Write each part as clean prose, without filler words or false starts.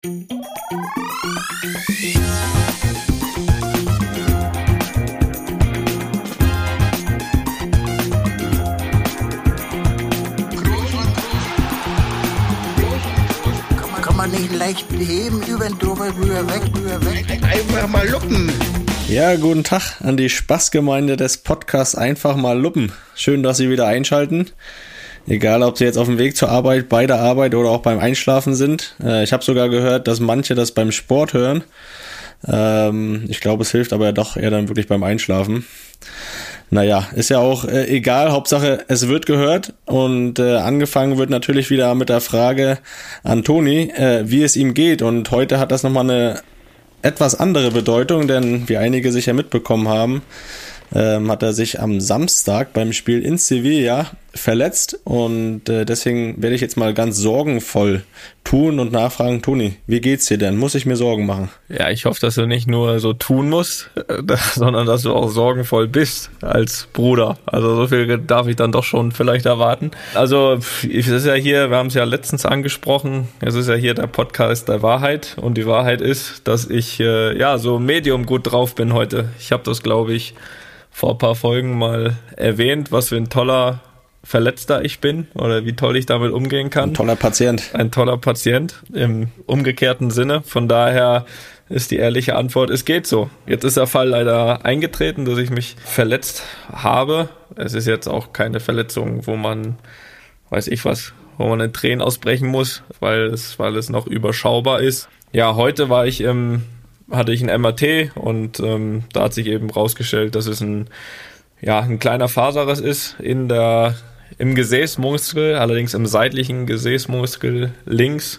Kann man nicht leicht beheben, über den drüber, rüber, weg. Einfach mal luppen. Ja, guten Tag an die Spaßgemeinde des Podcasts Einfach mal luppen. Schön, dass Sie wieder einschalten. Egal, ob Sie jetzt auf dem Weg zur Arbeit, bei der Arbeit oder auch beim Einschlafen sind. Ich habe sogar gehört, dass manche das beim Sport hören. Ich glaube, es hilft aber ja doch eher dann wirklich beim Einschlafen. Naja, ist ja auch egal, Hauptsache es wird gehört und angefangen wird natürlich wieder mit der Frage an Toni, wie es ihm geht, und heute hat das nochmal eine etwas andere Bedeutung, denn wie einige sicher mitbekommen haben, hat er sich am Samstag beim Spiel in Sevilla verletzt und deswegen werde ich jetzt mal ganz sorgenvoll tun und nachfragen, Toni, wie geht's dir denn? Muss ich mir Sorgen machen? Ja, ich hoffe, dass du nicht nur so tun musst, sondern dass du auch sorgenvoll bist als Bruder. Also so viel darf ich dann doch schon vielleicht erwarten. Also es ist ja hier, wir haben es ja letztens angesprochen, es ist ja hier der Podcast der Wahrheit und die Wahrheit ist, dass ich so medium gut drauf bin heute. Ich habe das, glaube ich, vor ein paar Folgen mal erwähnt, was für ein toller Verletzter ich bin oder wie toll ich damit umgehen kann. Ein toller Patient. Ein toller Patient im umgekehrten Sinne. Von daher ist die ehrliche Antwort, es geht so. Jetzt ist der Fall leider eingetreten, dass ich mich verletzt habe. Es ist jetzt auch keine Verletzung, wo man, wo man in Tränen ausbrechen muss, weil es noch überschaubar ist. Ja, heute hatte ich ein MRT und da hat sich eben rausgestellt, dass es ein kleiner Faserriss ist im Gesäßmuskel, allerdings im seitlichen Gesäßmuskel links.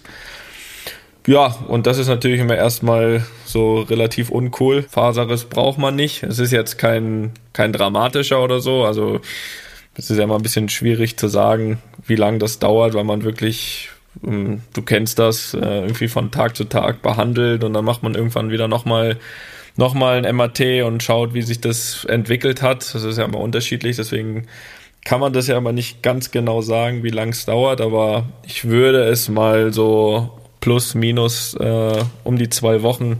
Ja, und das ist natürlich immer erstmal so relativ uncool. Faserriss braucht man nicht. Es ist jetzt kein dramatischer oder so. Also es ist ja immer ein bisschen schwierig zu sagen, wie lange das dauert, weil man wirklich, du kennst das, irgendwie von Tag zu Tag behandelt und dann macht man irgendwann wieder nochmal ein MRT und schaut, wie sich das entwickelt hat. Das ist ja immer unterschiedlich, deswegen kann man das ja immer nicht ganz genau sagen, wie lang es dauert, aber ich würde es mal so plus minus um die 2 Wochen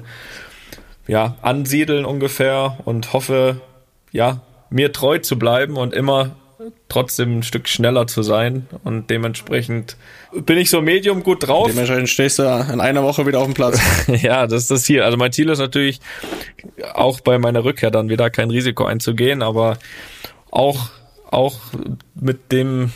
ansiedeln ungefähr und hoffe, mir treu zu bleiben und immer trotzdem ein Stück schneller zu sein, und dementsprechend bin ich so medium gut drauf. Dementsprechend stehst du in einer Woche wieder auf dem Platz. Ja, das ist das Ziel. Also mein Ziel ist natürlich auch bei meiner Rückkehr dann wieder kein Risiko einzugehen, aber auch mit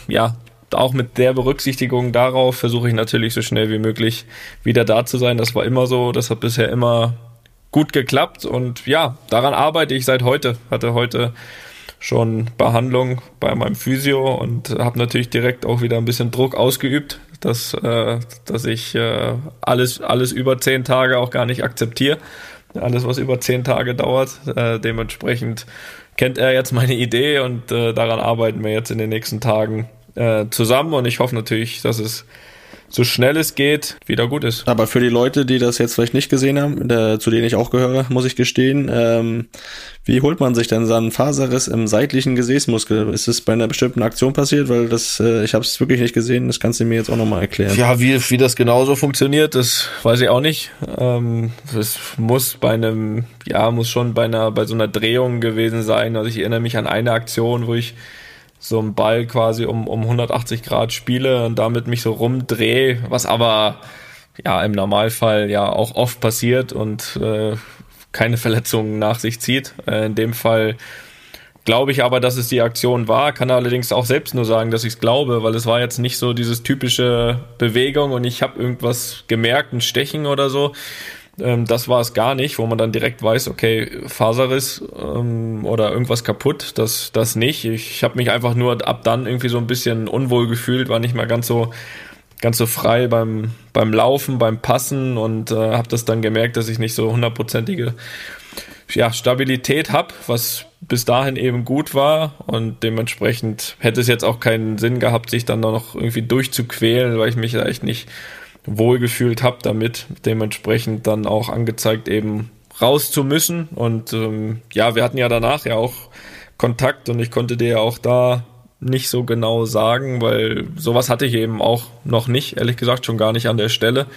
der Berücksichtigung darauf versuche ich natürlich so schnell wie möglich wieder da zu sein. Das war immer so, das hat bisher immer gut geklappt und ja, daran arbeite ich seit heute. Hatte heute schon Behandlung bei meinem Physio und habe natürlich direkt auch wieder ein bisschen Druck ausgeübt, dass ich alles über 10 Tage auch gar nicht akzeptiere. Alles, was über 10 Tage dauert. Dementsprechend kennt er jetzt meine Idee und daran arbeiten wir jetzt in den nächsten Tagen zusammen, und ich hoffe natürlich, dass es so schnell es geht wieder gut ist. Aber für die Leute, die das jetzt vielleicht nicht gesehen haben, zu denen ich auch gehöre, muss ich gestehen, wie holt man sich denn so einen Faserriss im seitlichen Gesäßmuskel? Ist es bei einer bestimmten Aktion passiert? Weil ich habe es wirklich nicht gesehen, das kannst du mir jetzt auch nochmal erklären. Ja, wie das genauso funktioniert, das weiß ich auch nicht. Es muss bei so einer Drehung gewesen sein. Also ich erinnere mich an eine Aktion, wo ich so einen Ball quasi um 180 Grad spiele und damit mich so rumdrehe, was aber im Normalfall auch oft passiert und keine Verletzungen nach sich zieht. In dem Fall glaube ich aber, dass es die Aktion war, kann allerdings auch selbst nur sagen, dass ich es glaube, weil es war jetzt nicht so dieses typische Bewegung und ich habe irgendwas gemerkt, ein Stechen oder so. Das war es gar nicht, wo man dann direkt weiß, okay, Faserriss oder irgendwas kaputt, das nicht. Ich habe mich einfach nur ab dann irgendwie so ein bisschen unwohl gefühlt, war nicht mehr ganz so frei beim Laufen, beim Passen und habe das dann gemerkt, dass ich nicht so 100%ige Stabilität habe, was bis dahin eben gut war, und dementsprechend hätte es jetzt auch keinen Sinn gehabt, sich dann noch irgendwie durchzuquälen, weil ich mich da echt nicht wohlgefühlt habe damit, dementsprechend dann auch angezeigt, eben raus zu müssen. Und wir hatten ja danach auch Kontakt und ich konnte dir ja auch da nicht so genau sagen, weil sowas hatte ich eben auch noch nicht, ehrlich gesagt schon gar nicht an der Stelle.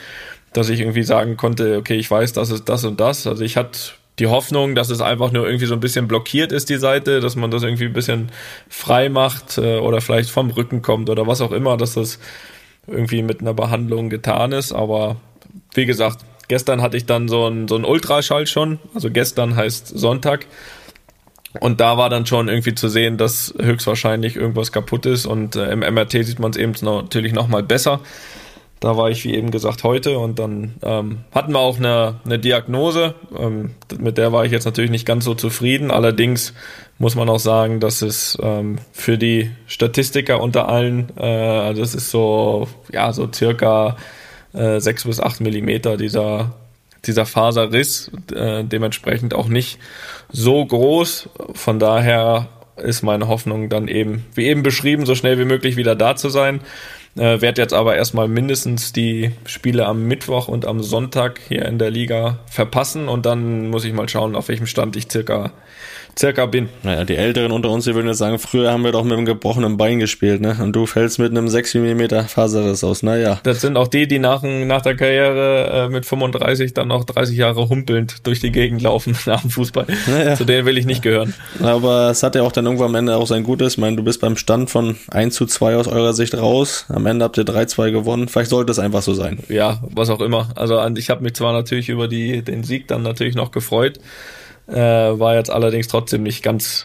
dass ich irgendwie sagen konnte, okay, ich weiß, das ist das und das. Also ich hatte die Hoffnung, dass es einfach nur irgendwie so ein bisschen blockiert ist, die Seite, dass man das irgendwie ein bisschen frei macht oder vielleicht vom Rücken kommt oder was auch immer, dass das irgendwie mit einer Behandlung getan ist. Aber wie gesagt, gestern hatte ich dann so ein Ultraschall schon, also gestern heißt Sonntag. Und da war dann schon irgendwie zu sehen, dass höchstwahrscheinlich irgendwas kaputt ist und im MRT sieht man es eben natürlich noch mal besser. Da war ich, wie eben gesagt, heute und dann hatten wir auch eine Diagnose, mit der war ich jetzt natürlich nicht ganz so zufrieden. Allerdings muss man auch sagen, dass es für die Statistiker unter allen, das ist so circa 6 bis 8 Millimeter dieser Faserriss, dementsprechend auch nicht so groß. Von daher ist meine Hoffnung dann eben, wie eben beschrieben, so schnell wie möglich wieder da zu sein. Werde jetzt aber erstmal mindestens die Spiele am Mittwoch und am Sonntag hier in der Liga verpassen und dann muss ich mal schauen, auf welchem Stand ich circa bin. Naja, die Älteren unter uns, die würden jetzt sagen, früher haben wir doch mit einem gebrochenen Bein gespielt, ne? Und du fällst mit einem 6 mm Faserriss aus, naja. Das sind auch die nach der Karriere mit 35 dann noch 30 Jahre humpelnd durch die Gegend laufen nach dem Fußball. Naja. Zu denen will ich nicht gehören. Aber es hat ja auch dann irgendwann am Ende auch sein Gutes. Ich meine, du bist beim Stand von 1:2 aus eurer Sicht raus. Am Ende habt ihr 3-2 gewonnen. Vielleicht sollte es einfach so sein. Ja, was auch immer. Also ich habe mich zwar natürlich über den Sieg dann natürlich noch gefreut, war jetzt allerdings trotzdem nicht ganz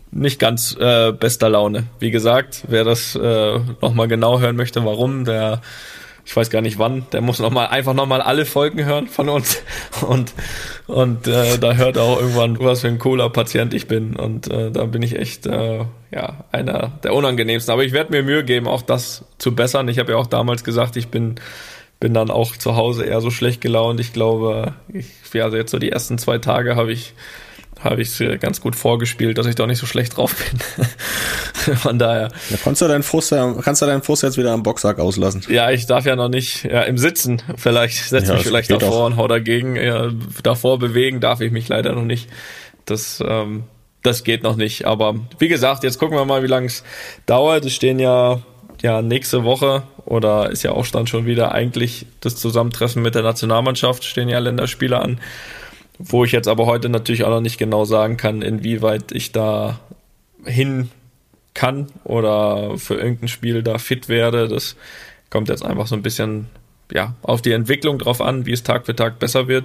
bester Laune. Wie gesagt, wer das nochmal genau hören möchte, warum, ich weiß gar nicht wann, der muss einfach nochmal alle Folgen hören von uns und da hört auch irgendwann, was für ein cooler Patient ich bin und da bin ich echt einer der unangenehmsten. Aber ich werde mir Mühe geben, auch das zu bessern. Ich habe ja auch damals gesagt, ich bin dann auch zu Hause eher so schlecht gelaunt. Ich glaube, also jetzt so die ersten 2 Tage habe ich ganz gut vorgespielt, dass ich doch nicht so schlecht drauf bin. Von daher. Ja, kannst du deinen Frust jetzt wieder am Boxsack auslassen? Ja, ich darf ja noch nicht, im Sitzen vielleicht, setze mich vielleicht davor und hau dagegen. Ja, davor bewegen darf ich mich leider noch nicht. Das geht noch nicht. Aber wie gesagt, jetzt gucken wir mal, wie lange es dauert. Es stehen ja nächste Woche oder ist ja auch dann schon wieder eigentlich das Zusammentreffen mit der Nationalmannschaft, stehen ja Länderspiele an, wo ich jetzt aber heute natürlich auch noch nicht genau sagen kann, inwieweit ich da hin kann oder für irgendein Spiel da fit werde. Das kommt jetzt einfach so ein bisschen auf die Entwicklung drauf an, wie es Tag für Tag besser wird.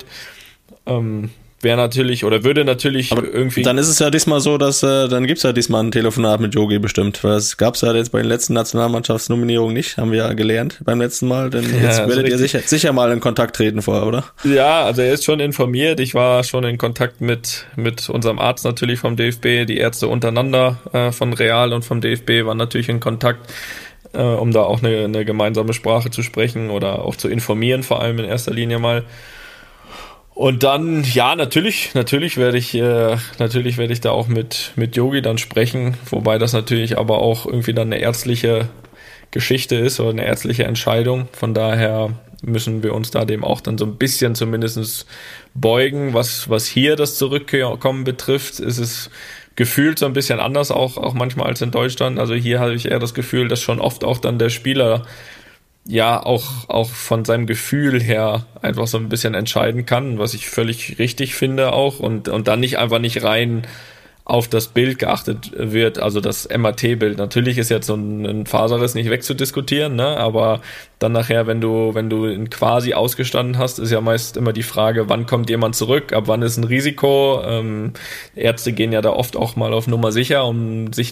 Würde natürlich aber irgendwie... Dann ist es ja diesmal so, dass dann gibt's ja diesmal ein Telefonat mit Jogi bestimmt, weil das gab's ja jetzt bei den letzten Nationalmannschaftsnominierungen nicht, haben wir ja gelernt beim letzten Mal, denn jetzt werdet ihr sicher mal in Kontakt treten vorher, oder? Ja, also er ist schon informiert, ich war schon in Kontakt mit unserem Arzt natürlich vom DFB, die Ärzte untereinander von Real und vom DFB waren natürlich in Kontakt, um da auch eine gemeinsame Sprache zu sprechen oder auch zu informieren, vor allem in erster Linie mal. Und dann, natürlich werde ich da auch mit Jogi dann sprechen, wobei das natürlich aber auch irgendwie dann eine ärztliche Geschichte ist oder eine ärztliche Entscheidung. Von daher müssen wir uns da dem auch dann so ein bisschen zumindest beugen. Was hier das Zurückkommen betrifft, ist es gefühlt so ein bisschen anders auch manchmal als in Deutschland. Also hier habe ich eher das Gefühl, dass schon oft auch dann der Spieler auch von seinem Gefühl her einfach so ein bisschen entscheiden kann, was ich völlig richtig finde auch und dann nicht rein auf das Bild geachtet wird, also das MRT-Bild. Natürlich ist jetzt so ein Faserriss nicht wegzudiskutieren, ne? Aber dann nachher, wenn du ihn quasi ausgestanden hast, ist ja meist immer die Frage, wann kommt jemand zurück, ab wann ist ein Risiko. Ärzte gehen ja da oft auch mal auf Nummer sicher, um sich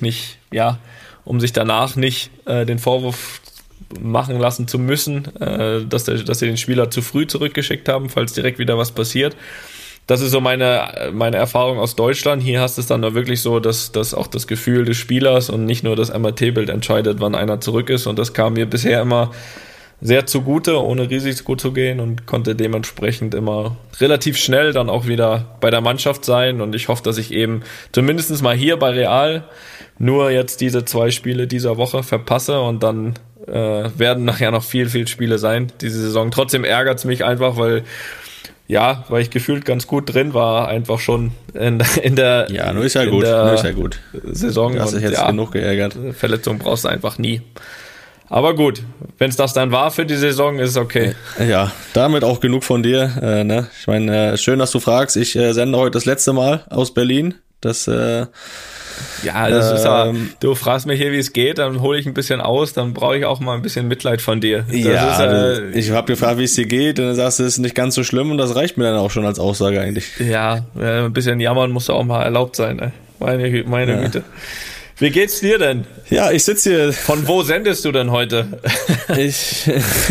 danach nicht den Vorwurf machen lassen zu müssen, dass sie den Spieler zu früh zurückgeschickt haben, falls direkt wieder was passiert. Das ist so meine Erfahrung aus Deutschland. Hier hast du es dann da wirklich so, dass auch das Gefühl des Spielers und nicht nur das MRT-Bild entscheidet, wann einer zurück ist. Und das kam mir bisher immer sehr zugute, ohne Risiko zu gehen und konnte dementsprechend immer relativ schnell dann auch wieder bei der Mannschaft sein. Und ich hoffe, dass ich eben zumindest mal hier bei Real nur jetzt diese 2 Spiele dieser Woche verpasse und dann werden nachher noch viel, viel Spiele sein diese Saison. Trotzdem ärgert es mich einfach, weil ich gefühlt ganz gut drin war, einfach schon in der nur ist ja gut Saison. Du hast dich jetzt genug geärgert. Verletzung brauchst du einfach nie. Aber gut, wenn es das dann war für die Saison, ist es okay. Ja, damit auch genug von dir. Ne? Ich meine, schön, dass du fragst. Ich sende heute das letzte Mal aus Berlin. Das ja, das ist ja, du fragst mich hier, wie es geht, dann hole ich ein bisschen aus, dann brauche ich auch mal ein bisschen Mitleid von dir. Ich habe gefragt, wie es dir geht, und dann sagst du, es ist nicht ganz so schlimm, und das reicht mir dann auch schon als Aussage eigentlich. Ja, ein bisschen jammern muss auch mal erlaubt sein, ne? Meine Güte. Wie geht's dir denn? Ja, ich sitze hier. Von wo sendest du denn heute? Ich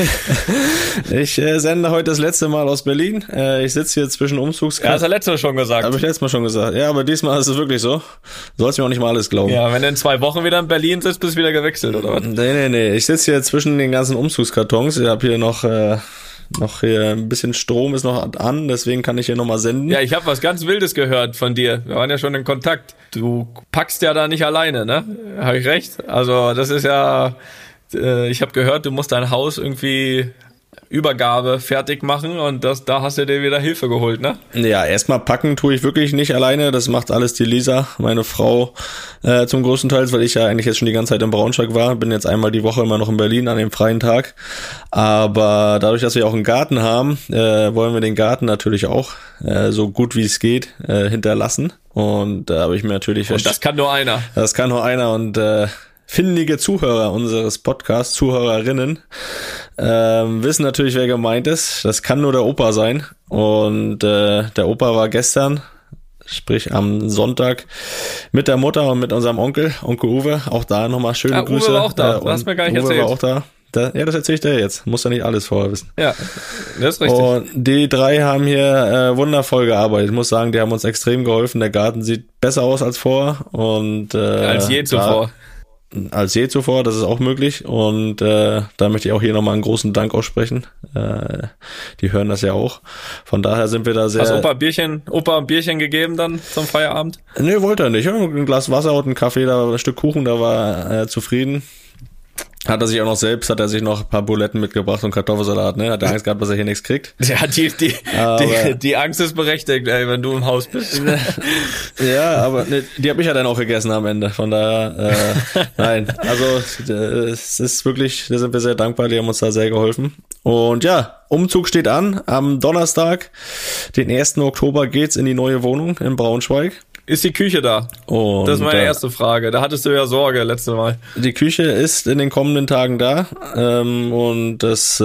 sende heute das letzte Mal aus Berlin. Ich sitze hier zwischen Umzugskartons. Ja, hast du letztes Mal schon gesagt. Habe ich letztes Mal schon gesagt. Ja, aber diesmal ist es wirklich so. Du sollst mir auch nicht mal alles glauben. Ja, wenn du in 2 Wochen wieder in Berlin sitzt, bist du wieder gewechselt, oder was? Nee. Ich sitze hier zwischen den ganzen Umzugskartons. Ich habe hier noch hier ein bisschen Strom ist noch an, deswegen kann ich hier nochmal senden. Ja, ich habe was ganz Wildes gehört von dir. Wir waren ja schon in Kontakt. Du packst ja da nicht alleine, ne? Habe ich recht? Also das ist ja, ich habe gehört, du musst dein Haus irgendwie Übergabe fertig machen, und da hast du dir wieder Hilfe geholt, ne? Ja, erstmal packen tue ich wirklich nicht alleine. Das macht alles die Lisa, meine Frau, zum größten Teil, weil ich ja eigentlich jetzt schon die ganze Zeit in Braunschweig war. Bin jetzt einmal die Woche immer noch in Berlin an dem freien Tag. Aber dadurch, dass wir auch einen Garten haben, wollen wir den Garten natürlich auch so gut wie es geht hinterlassen. Und da habe ich mir natürlich Und das kann nur einer. Das kann nur einer, und findige Zuhörer unseres Podcasts, Zuhörerinnen, wissen natürlich, wer gemeint ist. Das kann nur der Opa sein. Und der Opa war gestern, sprich am Sonntag, mit der Mutter und mit unserem Onkel Uwe. Auch da nochmal schöne Grüße. Uwe war auch da, du hast mir gar nicht erzählt. Uwe war auch da. Ja, das erzähle ich dir jetzt. Muss ja nicht alles vorher wissen. Ja, das ist richtig. Und die 3 haben hier wundervoll gearbeitet. Ich muss sagen, die haben uns extrem geholfen. Der Garten sieht besser aus als vorher. Und als je zuvor. Als je zuvor, das ist auch möglich. Und da möchte ich auch hier nochmal einen großen Dank aussprechen. Die hören das ja auch. Von daher sind wir da sehr... Hast Opa ein Bierchen gegeben dann zum Feierabend? Nee, wollte er nicht. Ein Glas Wasser und einen Kaffee, da ein Stück Kuchen, da war er zufrieden. Hat er sich noch ein paar Buletten mitgebracht und Kartoffelsalat, ne? Hat er Angst gehabt, dass er hier nichts kriegt. Ja, die Angst ist berechtigt, ey, wenn du im Haus bist. Ja, aber ne, die habe ich ja dann auch gegessen am Ende. Von daher, nein. Also es ist wirklich, da sind wir sehr dankbar, die haben uns da sehr geholfen. Und ja, Umzug steht an. Am Donnerstag, den 1. Oktober, geht's in die neue Wohnung in Braunschweig. Ist die Küche da? Und das ist meine erste Frage. Da hattest du ja Sorge letztes Mal. Die Küche ist in den kommenden Tagen da. Und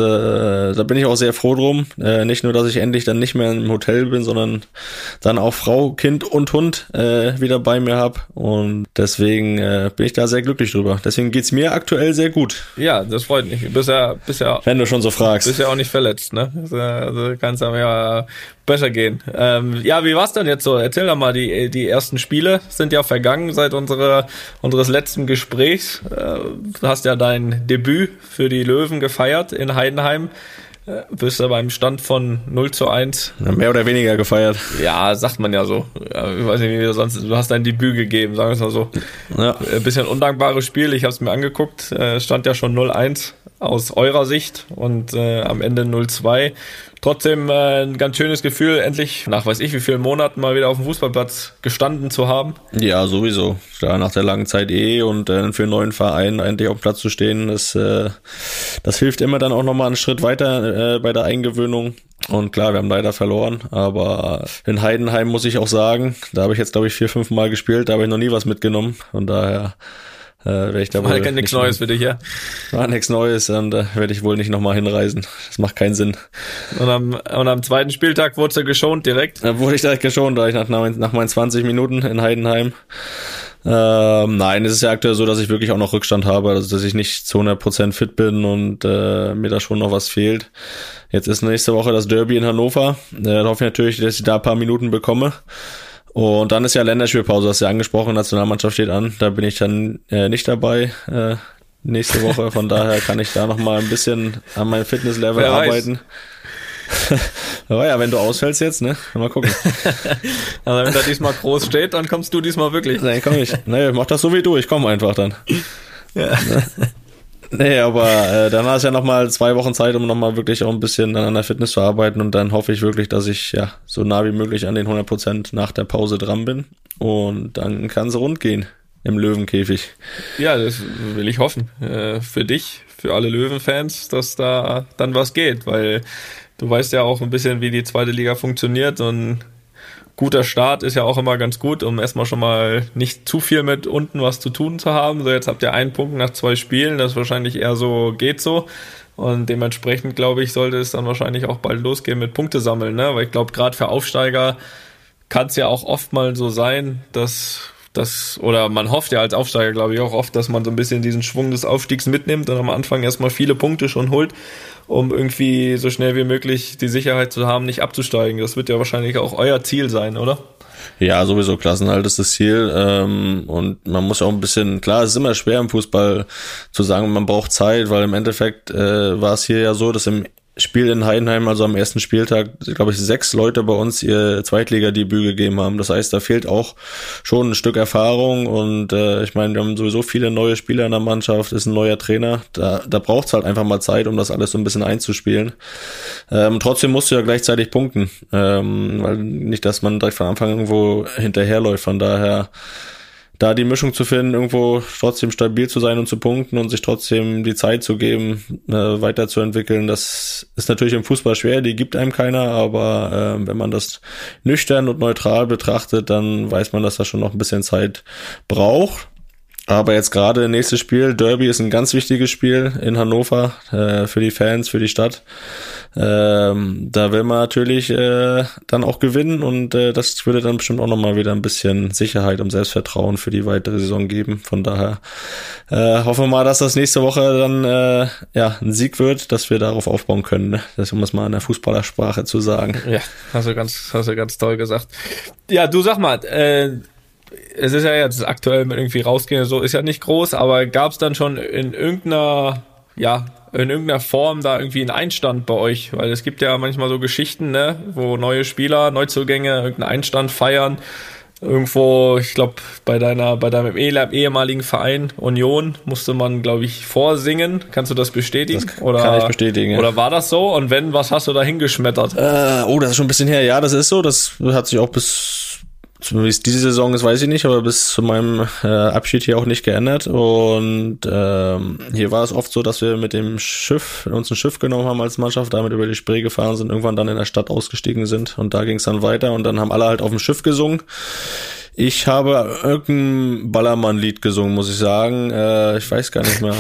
da bin ich auch sehr froh drum. Nicht nur, dass ich endlich dann nicht mehr im Hotel bin, sondern dann auch Frau, Kind und Hund wieder bei mir hab. Und deswegen bin ich da sehr glücklich drüber. Deswegen geht's mir aktuell sehr gut. Ja, das freut mich. Du bist ja wenn du schon so fragst. Bist ja auch nicht verletzt, ne? Also kannst ja besser gehen. Ja, wie war's denn jetzt so? Erzähl doch mal, die ersten Spiele sind ja vergangen seit unseres letzten Gesprächs. Du hast ja dein Debüt für die Löwen gefeiert in Heidenheim. Bist ja beim Stand von 0:1. Mehr oder weniger gefeiert. Ja, sagt man ja so. Ja, ich weiß nicht, wie du sonst. Du hast dein Debüt gegeben, sagen wir es mal so. Ja. Ein bisschen undankbares Spiel. Ich habe es mir angeguckt. Stand ja schon 0:1 aus eurer Sicht und am Ende 0:2. Trotzdem ein ganz schönes Gefühl, endlich nach weiß ich wie vielen Monaten mal wieder auf dem Fußballplatz gestanden zu haben. Ja, sowieso. Da nach der langen Zeit und für einen neuen Verein endlich auf dem Platz zu stehen, das hilft immer dann auch nochmal einen Schritt weiter bei der Eingewöhnung. Und klar, wir haben leider verloren, aber in Heidenheim muss ich auch sagen, da habe ich jetzt glaube ich 4-5 Mal gespielt, da habe ich noch nie was mitgenommen. Von daher werde ich da wohl nichts Neues für dich, ja? War nichts Neues, und da werde ich wohl nicht nochmal hinreisen. Das macht keinen Sinn. Und am zweiten Spieltag wurdest du geschont direkt? Da wurde ich direkt geschont, da ich nach meinen 20 Minuten in Heidenheim. Nein, es ist ja aktuell so, dass ich wirklich auch noch Rückstand habe, also dass ich nicht zu 100% fit bin und mir da schon noch was fehlt. Jetzt ist nächste Woche das Derby in Hannover. Da hoffe ich natürlich, dass ich da ein paar Minuten bekomme. Und dann ist ja Länderspielpause, hast du ja angesprochen, Nationalmannschaft steht an. Da bin ich dann nicht dabei nächste Woche. Von daher kann ich da noch mal ein bisschen an meinem Fitnesslevel arbeiten. Aber ja, wenn du ausfällst jetzt, ne? Mal gucken. Also wenn da diesmal groß steht, dann kommst du diesmal wirklich. Nein, komm ich. Nee, mach das so wie du, ich komme einfach dann. Ja. Nee, aber dann hast du ja nochmal 2 Wochen Zeit, um nochmal wirklich auch ein bisschen an der Fitness zu arbeiten, und dann hoffe ich wirklich, dass ich ja so nah wie möglich an den 100% nach der Pause dran bin, und dann kann es rund gehen. im Löwenkäfig. Ja, das will ich hoffen. Für dich, für alle Löwenfans, dass da dann was geht, weil du weißt ja auch ein bisschen, wie die zweite Liga funktioniert und guter Start ist ja auch immer ganz gut, um erstmal schon mal nicht zu viel mit unten was zu tun zu haben. So, jetzt habt ihr 1 Punkt nach 2 Spielen, das wahrscheinlich eher so geht so. Und dementsprechend, glaube ich, sollte es dann wahrscheinlich auch bald losgehen mit Punkte sammeln, ne? Weil ich glaube, gerade für Aufsteiger kann es ja auch oft mal so sein, dass oder man hofft ja als Aufsteiger, glaube ich, auch oft, dass man so ein bisschen diesen Schwung des Aufstiegs mitnimmt und am Anfang erstmal viele Punkte schon holt, um irgendwie so schnell wie möglich die Sicherheit zu haben, nicht abzusteigen. Das wird ja wahrscheinlich auch euer Ziel sein, oder? Ja, sowieso, Klassenerhalt ist das Ziel, und man muss auch ein bisschen, klar, es ist immer schwer im Fußball zu sagen, man braucht Zeit, weil im Endeffekt war es hier ja so, dass im Spiel in Heidenheim, also am ersten Spieltag, glaube ich, 6 Leute bei uns ihr Zweitligadebüt gegeben haben. Das heißt, da fehlt auch schon ein Stück Erfahrung und ich meine, wir haben sowieso viele neue Spieler in der Mannschaft, ist ein neuer Trainer. Da braucht es halt einfach mal Zeit, um das alles so ein bisschen einzuspielen. Trotzdem musst du ja gleichzeitig punkten, weil nicht, dass man direkt von Anfang irgendwo hinterherläuft. Von daher da die Mischung zu finden, irgendwo trotzdem stabil zu sein und zu punkten und sich trotzdem die Zeit zu geben, weiterzuentwickeln, das ist natürlich im Fußball schwer, die gibt einem keiner, aber wenn man das nüchtern und neutral betrachtet, dann weiß man, dass das schon noch ein bisschen Zeit braucht. Aber jetzt gerade nächstes Spiel, Derby ist ein ganz wichtiges Spiel in Hannover, für die Fans, für die Stadt. Da will man natürlich dann auch gewinnen und das würde dann bestimmt auch nochmal wieder ein bisschen Sicherheit und Selbstvertrauen für die weitere Saison geben. Von daher hoffen wir mal, dass das nächste Woche dann ein Sieg wird, dass wir darauf aufbauen können, ne? Das um es mal in der Fußballersprache zu sagen. Ja, hast du ganz toll gesagt. Ja, du sag mal, es ist ja jetzt aktuell mit irgendwie rausgehen, so ist ja nicht groß, aber gab es dann schon in irgendeiner Form da irgendwie einen Einstand bei euch? Weil es gibt ja manchmal so Geschichten, ne, wo neue Spieler, Neuzugänge irgendeinen Einstand feiern. Irgendwo, ich glaube, bei deinem ehemaligen Verein Union musste man, glaube ich, vorsingen. Kannst du das bestätigen? Das kann ich bestätigen, ja. Oder war das so? Und wenn, was hast du da hingeschmettert? Das ist schon ein bisschen her. Ja, das ist so. Das hat sich auch wie es diese Saison ist, weiß ich nicht, aber bis zu meinem Abschied hier auch nicht geändert. Und hier war es oft so, dass wir mit dem Schiff, uns ein Schiff genommen haben als Mannschaft, damit über die Spree gefahren sind, irgendwann dann in der Stadt ausgestiegen sind und da ging es dann weiter und dann haben alle halt auf dem Schiff gesungen. Ich habe irgendein Ballermann-Lied gesungen, muss ich sagen. Ich weiß gar nicht mehr.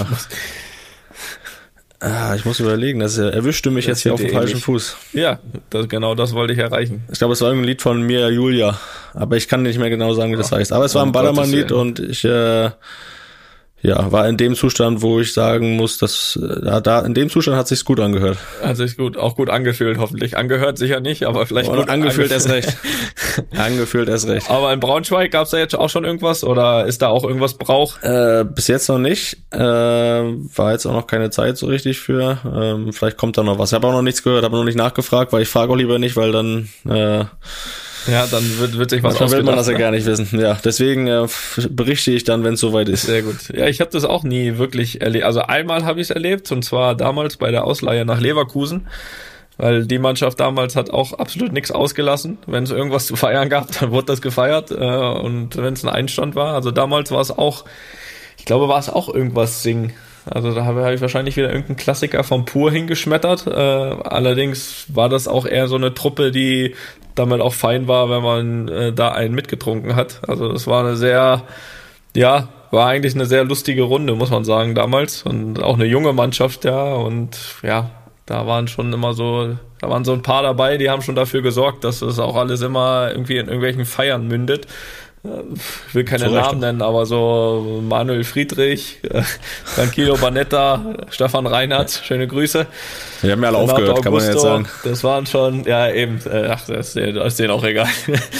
Ich muss überlegen, das erwischte mich jetzt hier auf dem falschen Fuß. Ja, genau das wollte ich erreichen. Ich glaube, es war irgendein Lied von Mia Julia, aber ich kann nicht mehr genau sagen, wie das heißt. Aber es war ein Ballermann-Lied und ich war in dem Zustand, wo ich sagen muss, dass in dem Zustand hat sich's gut angehört. Hat sich auch gut angefühlt, hoffentlich. Angehört sicher nicht, aber vielleicht gut angefühlt erst recht. Angefühlt erst recht. Aber in Braunschweig gab's da jetzt auch schon irgendwas oder ist da auch irgendwas Brauch? Bis jetzt noch nicht. War jetzt auch noch keine Zeit so richtig für. Vielleicht kommt da noch was. Ich habe auch noch nichts gehört, habe noch nicht nachgefragt, weil ich frage auch lieber nicht, weil dann ja, dann wird sich was ausgedacht. Dann will man das ja gar nicht wissen. Ja, deswegen berichte ich dann, wenn es soweit ist. Sehr gut. Ja, ich habe das auch nie wirklich erlebt. Also einmal habe ich es erlebt und zwar damals bei der Ausleihe nach Leverkusen, weil die Mannschaft damals hat auch absolut nichts ausgelassen. Wenn es irgendwas zu feiern gab, dann wurde das gefeiert und wenn es ein Einstand war, also damals war es auch, ich glaube, war es auch irgendwas singen. Also da habe ich wahrscheinlich wieder irgendeinen Klassiker vom Pur hingeschmettert. Allerdings war das auch eher so eine Truppe, die damit auch fein war, wenn man da einen mitgetrunken hat. Also das war war eigentlich eine sehr lustige Runde, muss man sagen, damals. Und auch eine junge Mannschaft, ja. Und ja, da waren so ein paar dabei, die haben schon dafür gesorgt, dass das auch alles immer irgendwie in irgendwelchen Feiern mündet. Ich will keine Namen nennen, aber so Manuel Friedrich, Tranquillo Banetta, Stefan Reinhardt, schöne Grüße. Die haben ja alle aufgehört, kann man jetzt sagen. Das waren schon, ja eben, das ist denen auch egal.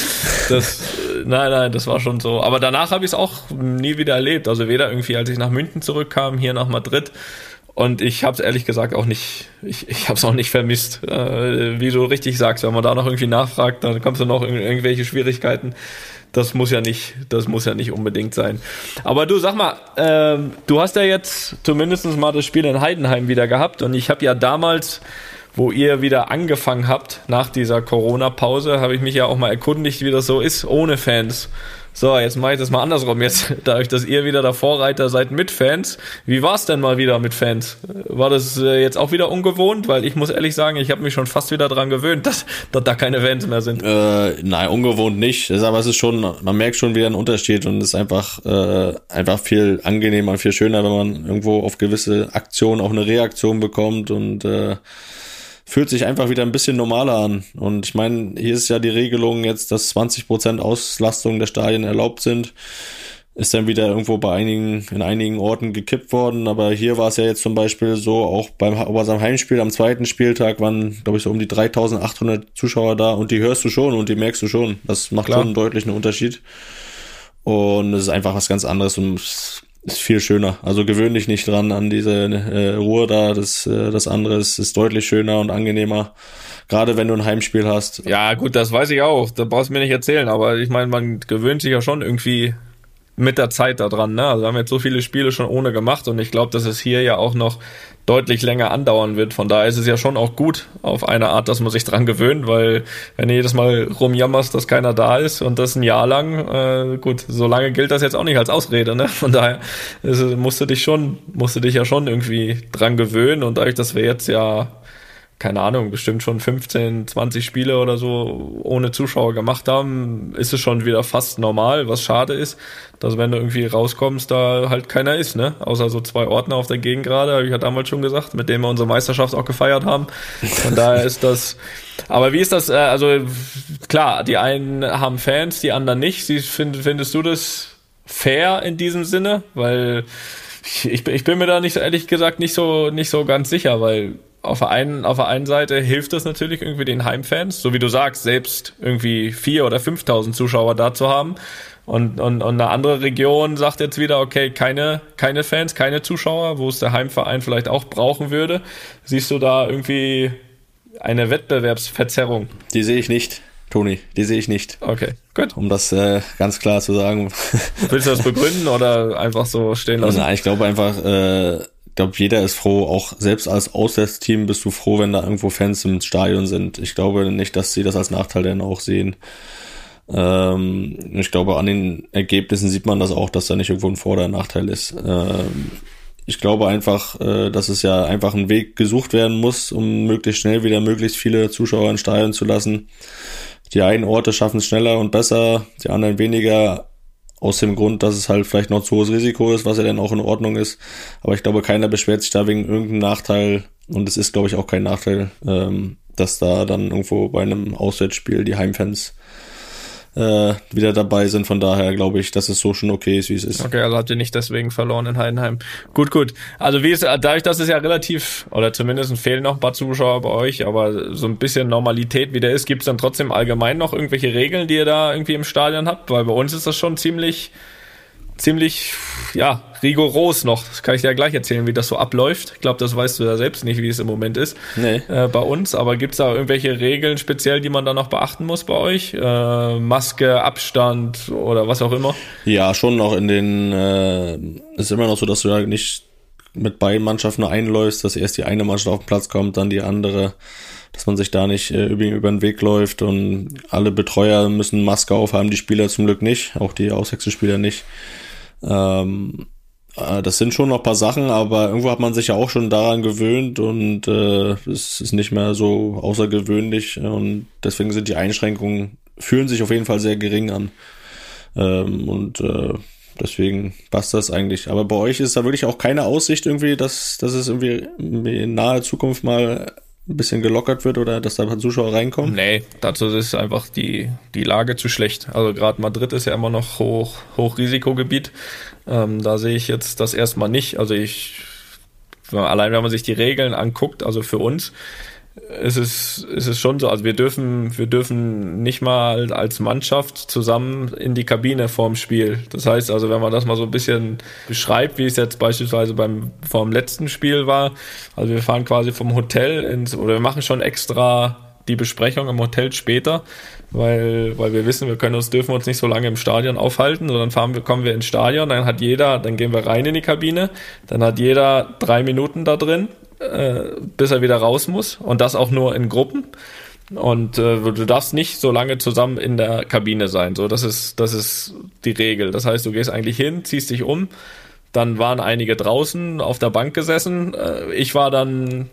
Nein, das war schon so. Aber danach habe ich es auch nie wieder erlebt. Also weder irgendwie, als ich nach München zurückkam, hier nach Madrid. Und ich habe es ehrlich gesagt auch nicht, ich habe es auch nicht vermisst. Wie du richtig sagst, wenn man da noch irgendwie nachfragt, dann kommst du noch in irgendwelche Schwierigkeiten. Das muss ja nicht unbedingt sein. Aber du, sag mal, du hast ja jetzt zumindest mal das Spiel in Heidenheim wieder gehabt und ich habe ja damals, wo ihr wieder angefangen habt, nach dieser Corona-Pause, habe ich mich ja auch mal erkundigt, wie das so ist, ohne Fans So, jetzt mache ich das mal andersrum. Jetzt, dadurch, dass ihr wieder der Vorreiter seid mit Fans, wie war es denn mal wieder mit Fans? War das jetzt auch wieder ungewohnt? Weil ich muss ehrlich sagen, ich habe mich schon fast wieder dran gewöhnt, dass da keine Fans mehr sind. Nein, ungewohnt nicht. Aber es ist schon, man merkt schon wieder einen Unterschied und es ist einfach viel angenehmer, viel schöner, wenn man irgendwo auf gewisse Aktionen auch eine Reaktion bekommt und fühlt sich einfach wieder ein bisschen normaler an. Und ich meine, hier ist ja die Regelung jetzt, dass 20% Auslastung der Stadien erlaubt sind. Ist dann wieder irgendwo in einigen Orten gekippt worden. Aber hier war es ja jetzt zum Beispiel so, auch bei unserem Heimspiel am zweiten Spieltag waren, glaube ich, so um die 3.800 Zuschauer da. Und die hörst du schon und die merkst du schon. Das macht schon deutlich einen Unterschied. Und es ist einfach was ganz anderes und ist viel schöner. Also gewöhn dich nicht dran an diese Ruhe da. Das andere ist deutlich schöner und angenehmer. Gerade wenn du ein Heimspiel hast. Ja gut, das weiß ich auch. Da brauchst du mir nicht erzählen. Aber ich meine, man gewöhnt sich ja schon irgendwie mit der Zeit da dran. Ne? Also wir haben jetzt so viele Spiele schon ohne gemacht und ich glaube, dass es hier ja auch noch deutlich länger andauern wird. Von daher ist es ja schon auch gut auf eine Art, dass man sich dran gewöhnt, weil wenn du jedes Mal rumjammerst, dass keiner da ist und das ein Jahr lang, gut, so lange gilt das jetzt auch nicht als Ausrede. Ne? Von daher musst du dich ja schon irgendwie dran gewöhnen und dadurch, dass wir jetzt ja keine Ahnung, bestimmt schon 15, 20 Spiele oder so ohne Zuschauer gemacht haben, ist es schon wieder fast normal, was schade ist, dass wenn du irgendwie rauskommst, da halt keiner ist, ne? Außer so 2 Ordner auf der Gegend gerade, habe ich ja damals schon gesagt, mit denen wir unsere Meisterschaft auch gefeiert haben. Von daher ist das, aber wie ist das, also klar, die einen haben Fans, die anderen nicht. Findest du das fair in diesem Sinne? Weil ich bin mir da nicht, ehrlich gesagt, nicht so ganz sicher, weil auf der einen Seite hilft es natürlich irgendwie den Heimfans, so wie du sagst, selbst irgendwie 4.000 oder 5.000 Zuschauer da zu haben. Und eine andere Region sagt jetzt wieder, okay, keine Fans, keine Zuschauer, wo es der Heimverein vielleicht auch brauchen würde. Siehst du da irgendwie eine Wettbewerbsverzerrung? Die sehe ich nicht, Toni, die sehe ich nicht. Okay, gut. Um das ganz klar zu sagen. Willst du das begründen oder einfach so stehen lassen? Nein, ich glaube einfach, jeder ist froh, auch selbst als Auswärtsteam bist du froh, wenn da irgendwo Fans im Stadion sind. Ich glaube nicht, dass sie das als Nachteil dann auch sehen. Ich glaube, an den Ergebnissen sieht man das auch, dass da nicht irgendwo ein Vor- oder Nachteil ist. Ich glaube einfach, dass es ja einfach ein Weg gesucht werden muss, um möglichst schnell wieder möglichst viele Zuschauer ins Stadion zu lassen. Die einen Orte schaffen es schneller und besser, die anderen weniger, aus dem Grund, dass es halt vielleicht noch zu hohes Risiko ist, was ja dann auch in Ordnung ist. Aber ich glaube, keiner beschwert sich da wegen irgendeinem Nachteil. Und es ist, glaube ich, auch kein Nachteil, dass da dann irgendwo bei einem Auswärtsspiel die Heimfans wieder dabei sind. Von daher glaube ich, dass es so schon okay ist, wie es ist. Okay, also habt ihr nicht deswegen verloren in Heidenheim. Gut. Also wie ist, dadurch, dass es ja relativ, oder zumindest fehlen noch ein paar Zuschauer bei euch, aber so ein bisschen Normalität wieder ist, gibt es dann trotzdem allgemein noch irgendwelche Regeln, die ihr da irgendwie im Stadion habt? Weil bei uns ist das schon ziemlich, ja, rigoros noch. Das kann ich dir ja gleich erzählen, wie das so abläuft. Ich glaube, das weißt du ja selbst nicht, wie es im Moment ist. Nee. Bei uns. Aber gibt es da irgendwelche Regeln speziell, die man da noch beachten muss bei euch? Maske, Abstand oder was auch immer? Ja, schon noch in den, ist immer noch so, dass du ja nicht mit beiden Mannschaften einläufst, dass erst die eine Mannschaft auf den Platz kommt, dann die andere, dass man sich da nicht über den Weg läuft und alle Betreuer müssen Maske aufhaben, die Spieler zum Glück nicht, auch die Auswechselspieler nicht. Das sind schon noch ein paar Sachen, aber irgendwo hat man sich ja auch schon daran gewöhnt und es ist nicht mehr so außergewöhnlich und deswegen sind die Einschränkungen, fühlen sich auf jeden Fall sehr gering an deswegen passt das eigentlich. Aber bei euch ist da wirklich auch keine Aussicht irgendwie, dass es irgendwie in naher Zukunft mal ein bisschen gelockert wird oder dass da ein paar Zuschauer reinkommen? Nee, dazu ist einfach die Lage zu schlecht. Also gerade Madrid ist ja immer noch Hochrisikogebiet. Da sehe ich jetzt das erstmal nicht. Also allein wenn man sich die Regeln anguckt, also für uns, ist es schon so, also wir dürfen nicht mal als Mannschaft zusammen in die Kabine vorm Spiel. Das heißt also, wenn man das mal so ein bisschen beschreibt, wie es jetzt beispielsweise vorm letzten Spiel war, also wir fahren quasi vom Hotel oder wir machen schon extra die Besprechung im Hotel später, weil wir wissen, dürfen uns nicht so lange im Stadion aufhalten, sondern kommen wir ins Stadion, dann gehen wir rein in die Kabine, dann hat jeder 3 Minuten da drin, bis er wieder raus muss und das auch nur in Gruppen. Und du darfst nicht so lange zusammen in der Kabine sein. So, das ist die Regel. Das heißt, du gehst eigentlich hin, ziehst dich um. Dann waren einige draußen auf der Bank gesessen. Ich war dann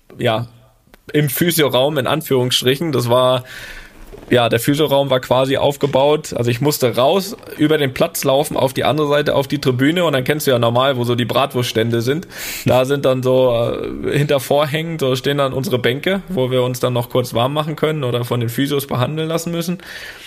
im Physioraum in Anführungsstrichen. Das war der Physioraum war quasi aufgebaut. Also ich musste raus, über den Platz laufen, auf die andere Seite, auf die Tribüne. Und dann kennst du ja normal, wo so die Bratwurststände sind. Da sind dann so hinter Vorhängen, so stehen dann unsere Bänke, wo wir uns dann noch kurz warm machen können oder von den Physios behandeln lassen müssen.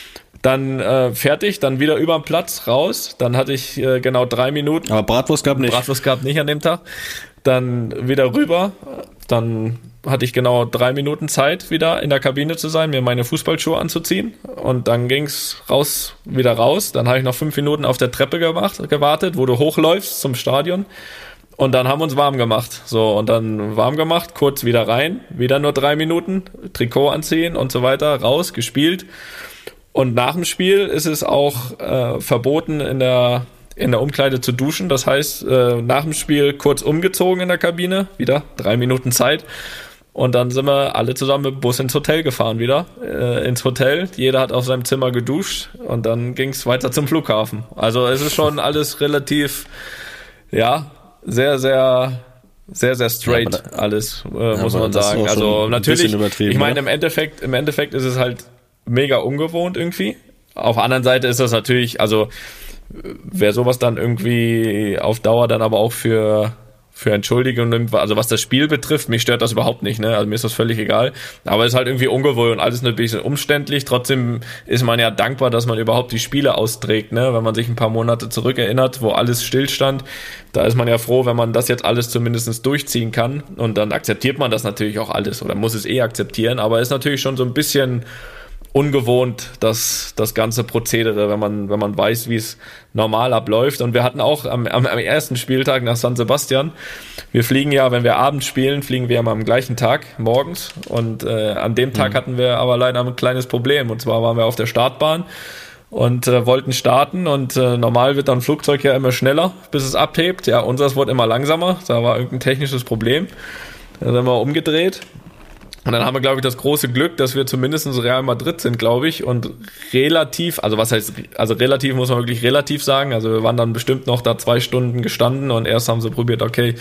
Dann fertig, dann wieder über den Platz raus. Dann hatte ich genau 3 Minuten. Aber Bratwurst gab nicht. Bratwurst gab nicht an dem Tag. Dann wieder rüber. Dann hatte ich genau 3 Minuten Zeit, wieder in der Kabine zu sein, mir meine Fußballschuhe anzuziehen. Und dann ging's wieder raus. Dann habe ich noch 5 Minuten auf der Treppe gewartet, wo du hochläufst zum Stadion. Und dann haben wir uns warm gemacht. So, und dann warm gemacht, kurz wieder rein, wieder nur 3 Minuten, Trikot anziehen und so weiter, raus, gespielt. Und nach dem Spiel ist es auch verboten, in der Umkleide zu duschen. Das heißt, nach dem Spiel kurz umgezogen in der Kabine, wieder 3 Minuten Zeit. Und dann sind wir alle zusammen mit dem Bus ins Hotel gefahren wieder. Ins Hotel. Jeder hat auf seinem Zimmer geduscht und dann ging es weiter zum Flughafen. Also es ist schon alles relativ, sehr, sehr, sehr, sehr straight alles, muss man sagen. Also natürlich, ich meine, im Endeffekt ist es halt mega ungewohnt irgendwie. Auf der anderen Seite ist das natürlich, also wer sowas dann irgendwie auf Dauer dann aber auch für Entschuldigung nimmt, also was das Spiel betrifft, mich stört das überhaupt nicht, ne? Also mir ist das völlig egal. Aber es ist halt irgendwie ungewohnt und alles ein bisschen umständlich. Trotzdem ist man ja dankbar, dass man überhaupt die Spiele austrägt, ne? Wenn man sich ein paar Monate zurückerinnert, wo alles stillstand, da ist man ja froh, wenn man das jetzt alles zumindest durchziehen kann. Und dann akzeptiert man das natürlich auch alles oder muss es akzeptieren. Aber ist natürlich schon so ein bisschen ungewohnt, das ganze Prozedere, wenn man weiß, wie es normal abläuft. Und wir hatten auch am ersten Spieltag nach San Sebastian, wir fliegen ja, wenn wir abends spielen, fliegen wir immer am gleichen Tag morgens. Und an dem Tag hatten wir aber leider ein kleines Problem. Und zwar waren wir auf der Startbahn und wollten starten. Und normal wird dann ein Flugzeug ja immer schneller, bis es abhebt. Ja, unseres wurde immer langsamer. Da war irgendein technisches Problem. Dann sind wir umgedreht. Und dann haben wir, glaube ich, das große Glück, dass wir zumindest Real Madrid sind, glaube ich, und relativ, also was heißt, also relativ muss man wirklich relativ sagen, also wir waren dann bestimmt noch da 2 Stunden gestanden und erst haben sie probiert, okay,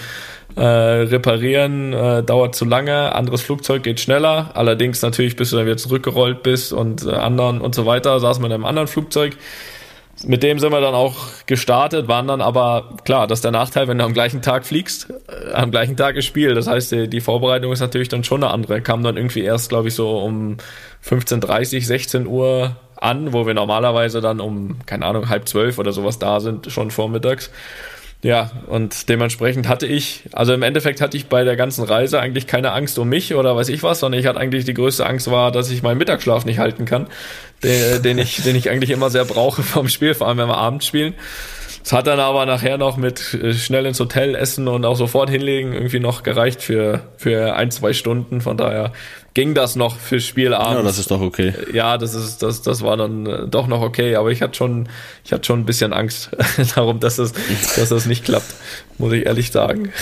reparieren, dauert zu lange, anderes Flugzeug geht schneller, allerdings natürlich, bis du dann wieder zurückgerollt bist und anderen und so weiter, saßen wir in einem anderen Flugzeug. Mit dem sind wir dann auch gestartet, waren dann aber, klar, das ist der Nachteil, wenn du am gleichen Tag fliegst, am gleichen Tag ist Spiel. Das heißt, die Vorbereitung ist natürlich dann schon eine andere. Kam dann irgendwie erst, glaube ich, so um 15:30, 16 Uhr an, wo wir normalerweise dann um, keine Ahnung, 11:30 oder sowas da sind, schon vormittags. Ja, und dementsprechend hatte ich bei der ganzen Reise eigentlich keine Angst um mich oder weiß ich was, sondern ich hatte eigentlich die größte Angst war, dass ich meinen Mittagsschlaf nicht halten kann, den ich eigentlich immer sehr brauche vom Spiel, vor allem wenn wir abends spielen. Es hat dann aber nachher noch mit schnell ins Hotel essen und auch sofort hinlegen irgendwie noch gereicht für 1-2 Stunden. Von daher ging das noch fürs Spiel abends. Ja, das ist doch okay. Ja, das war dann doch noch okay, aber ich hatte schon ein bisschen Angst darum, dass das nicht klappt, muss ich ehrlich sagen.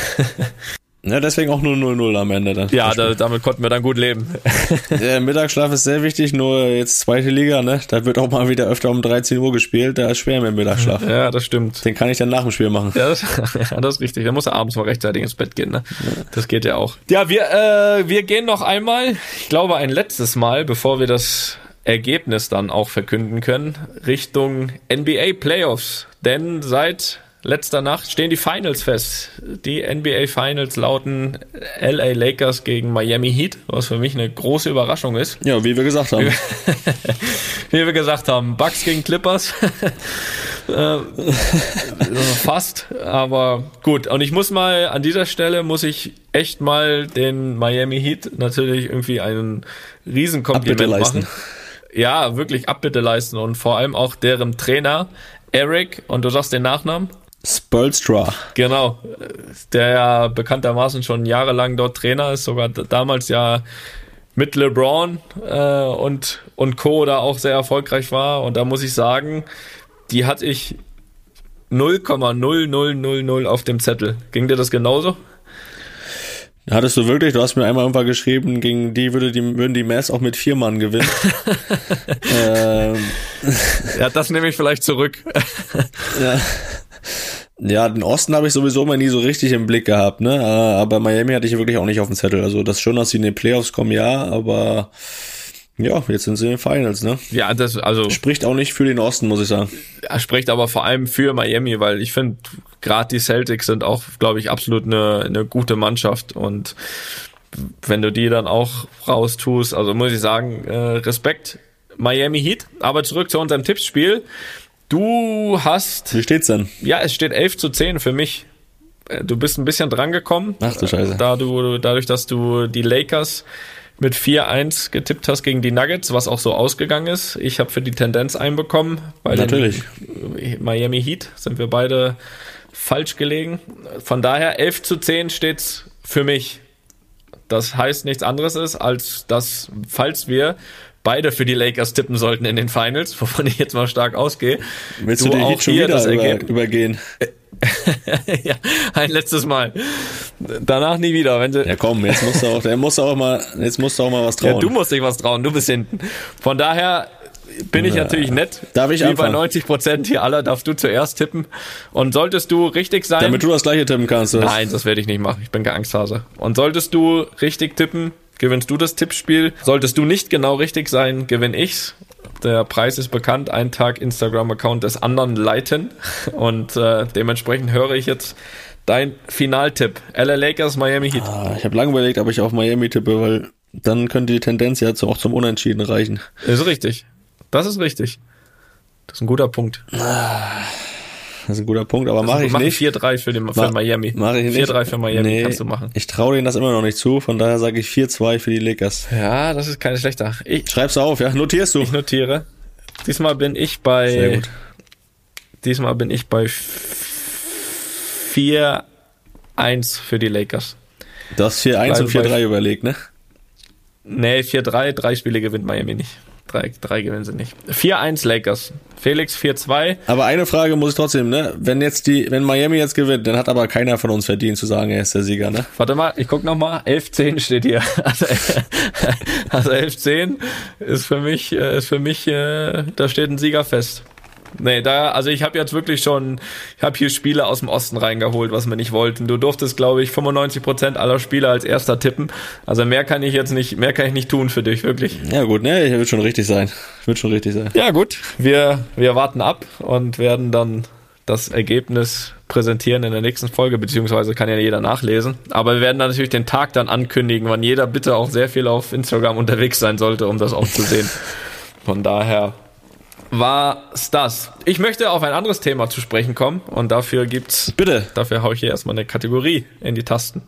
Ja, deswegen auch nur 0-0 am Ende dann. Ja, damit konnten wir dann gut leben. Der Mittagsschlaf ist sehr wichtig, nur jetzt 2. Liga, ne? Da wird auch mal wieder öfter um 13 Uhr gespielt, da ist schwer mit dem Mittagsschlaf. Ja, das stimmt. Den kann ich dann nach dem Spiel machen. Ja, das ist richtig. Da muss er abends mal rechtzeitig ins Bett gehen, ne? Ja. Das geht ja auch. Ja, wir gehen noch einmal, ich glaube ein letztes Mal, bevor wir das Ergebnis dann auch verkünden können, Richtung NBA Playoffs. Denn seit letzter Nacht stehen die Finals fest. Die NBA Finals lauten LA Lakers gegen Miami Heat, was für mich eine große Überraschung ist. Ja, wie wir gesagt haben. Wie wir gesagt haben, Bucks gegen Clippers. Fast, aber gut. Und ich muss mal, an dieser Stelle muss ich echt mal den Miami Heat natürlich irgendwie einen Riesenkompliment machen. Ja, wirklich Abbitte leisten und vor allem auch deren Trainer Eric, und du sagst den Nachnamen? Spoelstra. Genau, der ja bekanntermaßen schon jahrelang dort Trainer ist, sogar damals ja mit LeBron und Co. da auch sehr erfolgreich war. Und da muss ich sagen, die hatte ich 0,0000 auf dem Zettel. Ging dir das genauso? Hattest du wirklich? Du hast mir einmal irgendwann geschrieben, gegen die würden die Mavs auch mit 4 Mann gewinnen. Ja, das nehme ich vielleicht zurück. Ja, den Osten habe ich sowieso mal nie so richtig im Blick gehabt, ne? Aber Miami hatte ich wirklich auch nicht auf dem Zettel. Also das schon, dass sie in den Playoffs kommen, ja, aber ja, jetzt sind sie in den Finals, ne? Ja, das also spricht auch nicht für den Osten, muss ich sagen. Er spricht aber vor allem für Miami, weil ich finde, gerade die Celtics sind auch, glaube ich, absolut eine gute Mannschaft und wenn du die dann auch raustust, also muss ich sagen, Respekt, Miami Heat. Aber zurück zu unserem Tippspiel. Du hast... Wie steht's denn? Ja, es steht 11-10 für mich. Du bist ein bisschen drangekommen. Ach du Scheiße. Dadurch, dass du die Lakers mit 4-1 getippt hast gegen die Nuggets, was auch so ausgegangen ist. Ich habe für die Tendenz einbekommen. Bei Natürlich. den Miami Heat sind wir beide falsch gelegen. Von daher 11-10 steht's für mich. Das heißt nichts anderes ist, als dass, falls wir beide für die Lakers tippen sollten in den Finals, wovon ich jetzt mal stark ausgehe. Willst du die Heat schon wieder übergehen? Ja, ein letztes Mal. Danach nie wieder. Ja komm, jetzt musst du auch mal was trauen. Ja, du musst dich was trauen, du bist hinten. Von daher bin ich natürlich nett. Darf ich anfangen? Bei 90% hier aller darfst du zuerst tippen. Und solltest du richtig sein... Damit du das gleiche tippen kannst. Nein, das werde ich nicht machen. Ich bin kein Angsthase. Und solltest du richtig tippen, gewinnst du das Tippspiel. Solltest du nicht genau richtig sein, gewinne ich's. Der Preis ist bekannt, einen Tag Instagram-Account des anderen leiten. Und dementsprechend höre ich jetzt dein Finaltipp. LA Lakers, Miami Heat. Ich habe lange überlegt, ob ich auf Miami tippe, weil dann könnte die Tendenz ja auch zum Unentschieden reichen. Ist richtig. Das ist richtig. Das ist ein guter Punkt. Das ist ein guter Punkt, aber mache ich nicht. 4-3 für Miami. Mache ich nicht. 4-3 für Miami kannst du machen. Ich traue denen das immer noch nicht zu, von daher sage ich 4-2 für die Lakers. Ja, das ist keine schlechter. Schreib's auf, ja? Notierst du? Ich notiere. Diesmal bin ich bei... Sehr gut. Diesmal bin ich bei 4-1 für die Lakers. Du hast 4-1 und 4-3 überlegt, ne? Nee, 4-3, 3 Spiele gewinnt Miami nicht. 3 gewinnen sie nicht. 4-1 Lakers. Felix 4-2. Aber eine Frage muss ich trotzdem, ne? Wenn Miami jetzt gewinnt, dann hat aber keiner von uns verdient zu sagen, er ist der Sieger, ne? Warte mal, ich guck nochmal. 11-10 steht hier. Also 11-10 ist für mich, da steht ein Sieger fest. Nee, ich habe jetzt wirklich ich habe hier Spiele aus dem Osten reingeholt, was wir nicht wollten. Du durftest, glaube ich, 95% aller Spiele als erster tippen. Also mehr kann ich nicht tun für dich, wirklich. Ja gut, ne, wird schon richtig sein. Ja gut, wir warten ab und werden dann das Ergebnis präsentieren in der nächsten Folge, beziehungsweise kann ja jeder nachlesen. Aber wir werden dann natürlich den Tag dann ankündigen, wann jeder bitte auch sehr viel auf Instagram unterwegs sein sollte, um das auch zu sehen. Von daher war's das. Ich möchte auf ein anderes Thema zu sprechen kommen und dafür hau ich hier erstmal eine Kategorie in die Tasten.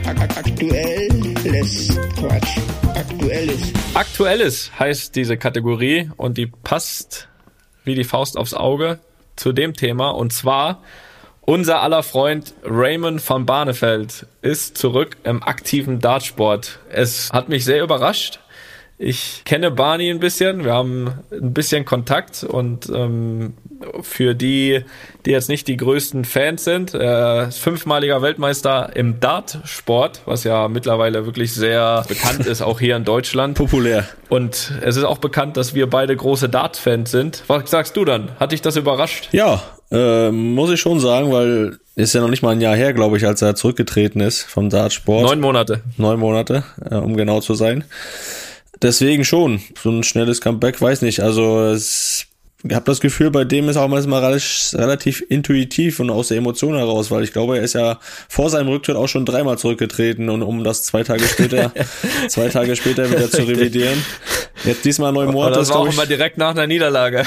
Aktuelles heißt diese Kategorie und die passt wie die Faust aufs Auge zu dem Thema und zwar unser aller Freund Raymond van Barneveld ist zurück im aktiven Dartsport. Es hat mich sehr überrascht. Ich kenne Barney ein bisschen, wir haben ein bisschen Kontakt und für die jetzt nicht die größten Fans sind, er ist 5-maliger Weltmeister im Dartsport, was ja mittlerweile wirklich sehr bekannt ist, auch hier in Deutschland. Populär. Und es ist auch bekannt, dass wir beide große Dart-Fans sind. Was sagst du dann? Hat dich das überrascht? Ja, muss ich schon sagen, weil ist ja noch nicht mal ein Jahr her, glaube ich, als er zurückgetreten ist vom Dartsport. 9 Monate. 9 Monate, um genau zu sein. Deswegen schon, so ein schnelles Comeback, weiß nicht, also ich habe das Gefühl, bei dem ist auch manchmal relativ intuitiv und aus der Emotion heraus, weil ich glaube, er ist ja vor seinem Rücktritt auch schon 3-mal zurückgetreten und um das 2 Tage später wieder zu revidieren. Jetzt diesmal 9 Monate. Das war auch immer direkt nach einer Niederlage.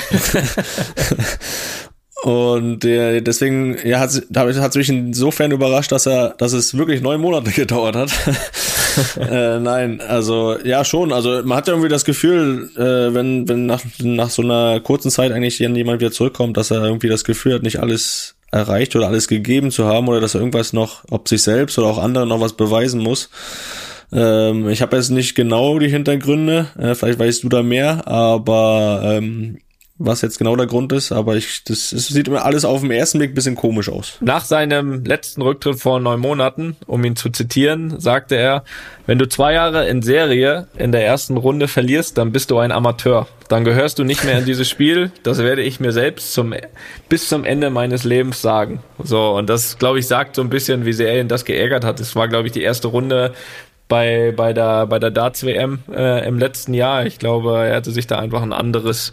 Und deswegen hat es mich insofern überrascht, dass es wirklich 9 Monate gedauert hat. Nein, also ja schon. Also man hat ja irgendwie das Gefühl, wenn nach so einer kurzen Zeit eigentlich jemand wieder zurückkommt, dass er irgendwie das Gefühl hat, nicht alles erreicht oder alles gegeben zu haben oder dass er irgendwas noch, ob sich selbst oder auch anderen noch was beweisen muss. Ich habe jetzt nicht genau die Hintergründe, vielleicht weißt du da mehr, aber was jetzt genau der Grund ist, aber es sieht immer alles auf den ersten Blick ein bisschen komisch aus. Nach seinem letzten Rücktritt vor 9 Monaten, um ihn zu zitieren, sagte er, wenn du 2 Jahre in Serie in der ersten Runde verlierst, dann bist du ein Amateur. Dann gehörst du nicht mehr in dieses Spiel. Das werde ich mir selbst bis zum Ende meines Lebens sagen. So, und das, glaube ich, sagt so ein bisschen, wie sehr ihn das geärgert hat. Es war, glaube ich, die erste Runde bei der Darts-WM im letzten Jahr. Ich glaube, er hatte sich da einfach ein anderes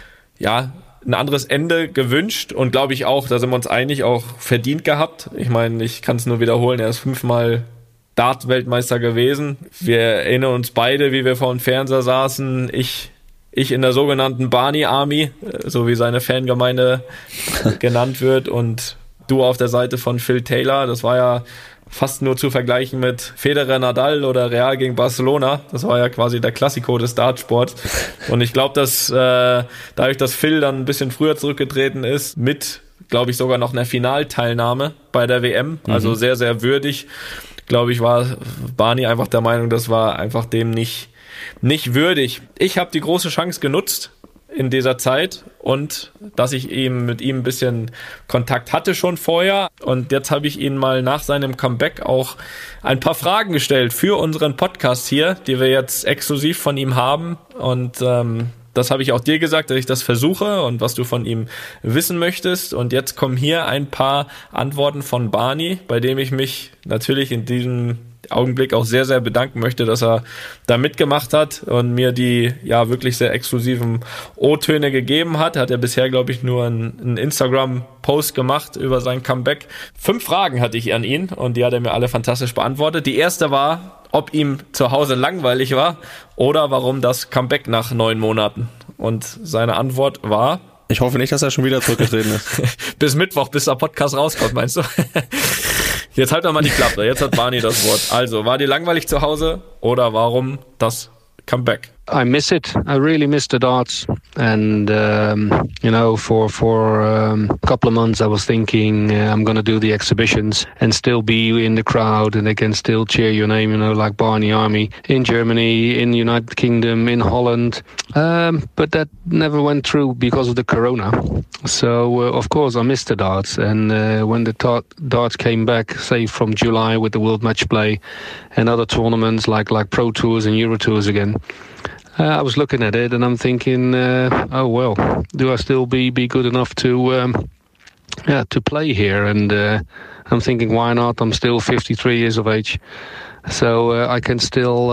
Ende gewünscht und glaube ich auch, da sind wir uns einig, auch verdient gehabt. Ich meine, ich kann es nur wiederholen, er ist 5-mal Dart-Weltmeister gewesen. Wir erinnern uns beide, wie wir vor dem Fernseher saßen, ich in der sogenannten Barney Army, so wie seine Fangemeinde genannt wird, und du auf der Seite von Phil Taylor. Das war ja fast nur zu vergleichen mit Federer, Nadal oder Real gegen Barcelona. Das war ja quasi der Klassiko des Dartsports. Und ich glaube, dass dadurch, dass Phil dann ein bisschen früher zurückgetreten ist, mit, glaube ich, sogar noch einer Finalteilnahme bei der WM, also sehr, sehr würdig, glaube ich, war Barney einfach der Meinung, das war einfach dem nicht würdig. Ich habe die große Chance genutzt in dieser Zeit und dass ich mit ihm ein bisschen Kontakt hatte schon vorher, und jetzt habe ich ihn mal nach seinem Comeback auch ein paar Fragen gestellt für unseren Podcast hier, die wir jetzt exklusiv von ihm haben, und das habe ich auch dir gesagt, dass ich das versuche und was du von ihm wissen möchtest, und jetzt kommen hier ein paar Antworten von Barney, bei dem ich mich natürlich in diesem Augenblick auch sehr, sehr bedanken möchte, dass er da mitgemacht hat und mir die wirklich sehr exklusiven O-Töne gegeben hat. Hat er bisher, glaube ich, nur einen Instagram-Post gemacht über sein Comeback. 5 Fragen hatte ich an ihn und die hat er mir alle fantastisch beantwortet. Die erste war, ob ihm zu Hause langweilig war oder warum das Comeback nach 9 Monaten. Und seine Antwort war: Ich hoffe nicht, dass er schon wieder zurückgetreten ist. Bis Mittwoch, bis der Podcast rauskommt, meinst du? Jetzt halt doch mal die Klappe. Jetzt hat Barney das Wort. Also, war dir langweilig zu Hause oder warum das Comeback? I miss it. I really miss the darts. And, for a couple of months I was thinking I'm going to do the exhibitions and still be in the crowd, and they can still cheer your name, like Barney Army in Germany, in the United Kingdom, in Holland. But that never went through because of the corona. So, of course, I missed the darts. And when the darts came back, say from July with the World Match Play and other tournaments like Pro Tours and Euro Tours again, I was looking at it and I'm thinking, do I still be good enough to play here? And I'm thinking, why not? I'm still 53 years of age, so I can still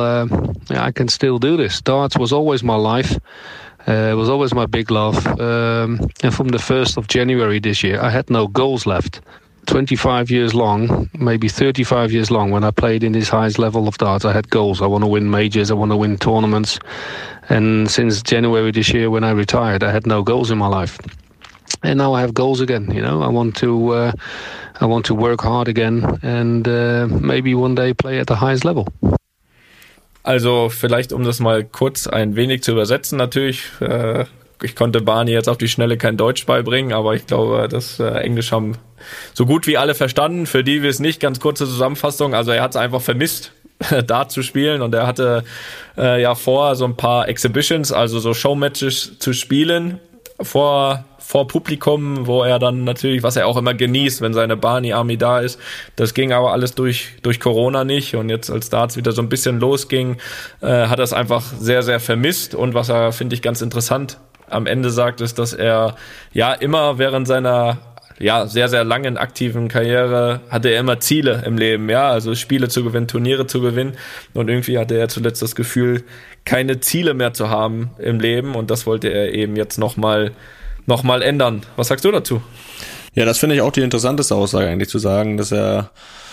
do this. Darts was always my life. It was always my big love. And from the 1st of January this year, I had no goals left. 25 years long, maybe 35 years long, when I played in this highest level of darts, I had goals. I want to win majors, I want to win tournaments. And since January this year, when I retired, I had no goals in my life. And now I have goals again. I want to work hard again and maybe one day play at the highest level. Also vielleicht, um das mal kurz ein wenig zu übersetzen, natürlich. Ich konnte Barney jetzt auf die Schnelle kein Deutsch beibringen, aber ich glaube, das Englisch haben so gut wie alle verstanden. Für die wir es nicht, ganz kurze Zusammenfassung. Also er hat es einfach vermisst, Dart zu spielen, und er hatte vor, so ein paar Exhibitions, also so Showmatches zu spielen vor Publikum, wo er dann natürlich, was er auch immer genießt, wenn seine Barney Army da ist. Das ging aber alles durch Corona nicht, und jetzt, als Darts wieder so ein bisschen losging, hat er es einfach sehr, sehr vermisst. Und was er, finde ich, ganz interessant am Ende sagt, ist, dass er immer während seiner sehr, sehr langen aktiven Karriere hatte er immer Ziele im Leben, also Spiele zu gewinnen, Turniere zu gewinnen, und irgendwie hatte er zuletzt das Gefühl, keine Ziele mehr zu haben im Leben, und das wollte er eben jetzt noch mal ändern. Was sagst du dazu? Ja, das finde ich auch die interessanteste Aussage eigentlich, zu sagen, dass er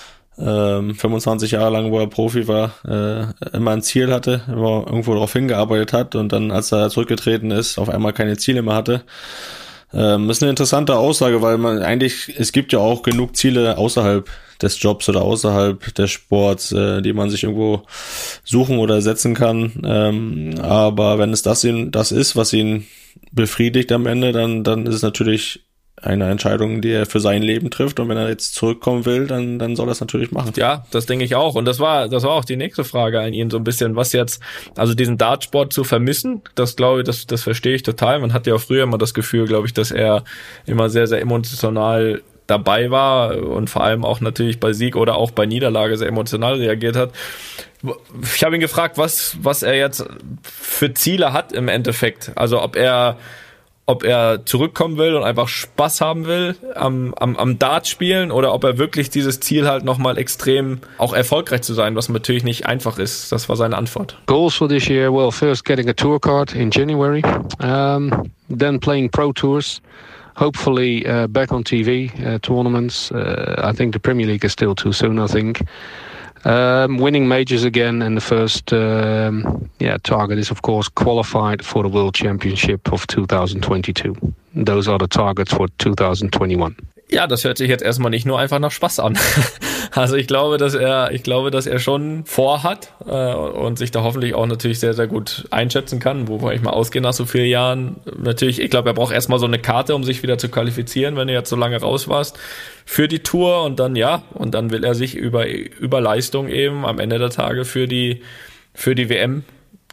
25 Jahre lang, wo er Profi war, immer ein Ziel hatte, immer irgendwo darauf hingearbeitet hat, und dann, als er zurückgetreten ist, auf einmal keine Ziele mehr hatte. Ist eine interessante Aussage, weil es gibt ja auch genug Ziele außerhalb des Jobs oder außerhalb des Sports, die man sich irgendwo suchen oder setzen kann. Aber wenn es das ist, was ihn befriedigt am Ende, dann ist es natürlich eine Entscheidung, die er für sein Leben trifft. Und wenn er jetzt zurückkommen will, dann soll er es natürlich machen. Ja, das denke ich auch. Und das war auch die nächste Frage an ihn so ein bisschen, was jetzt, also diesen Dartsport zu vermissen, das glaube ich, das verstehe ich total. Man hat ja auch früher immer das Gefühl, glaube ich, dass er immer sehr, sehr emotional dabei war und vor allem auch natürlich bei Sieg oder auch bei Niederlage sehr emotional reagiert hat. Ich habe ihn gefragt, was er jetzt für Ziele hat im Endeffekt. Also ob er zurückkommen will und einfach Spaß haben will am Dart spielen oder ob er wirklich dieses Ziel halt nochmal extrem auch erfolgreich zu sein, was natürlich nicht einfach ist. Das war seine Antwort. Goals for this year, well, first getting a tour card in January, then playing pro tours. Hopefully back on TV tournaments. I think the Premier League is still too soon, I think. Winning majors again, and the first target is, of course, qualified for the World Championship of 2022. Those are the targets for 2021. Ja, das hört sich jetzt erstmal nicht nur einfach nach Spaß an. Also ich glaube, dass er schon vorhat und sich da hoffentlich auch natürlich sehr, sehr gut einschätzen kann, wovon ich mal ausgehe nach so vielen Jahren. Natürlich, ich glaube, er braucht erstmal so eine Karte, um sich wieder zu qualifizieren, wenn du jetzt so lange raus warst für die Tour und dann will er sich über Leistung eben am Ende der Tage für die WM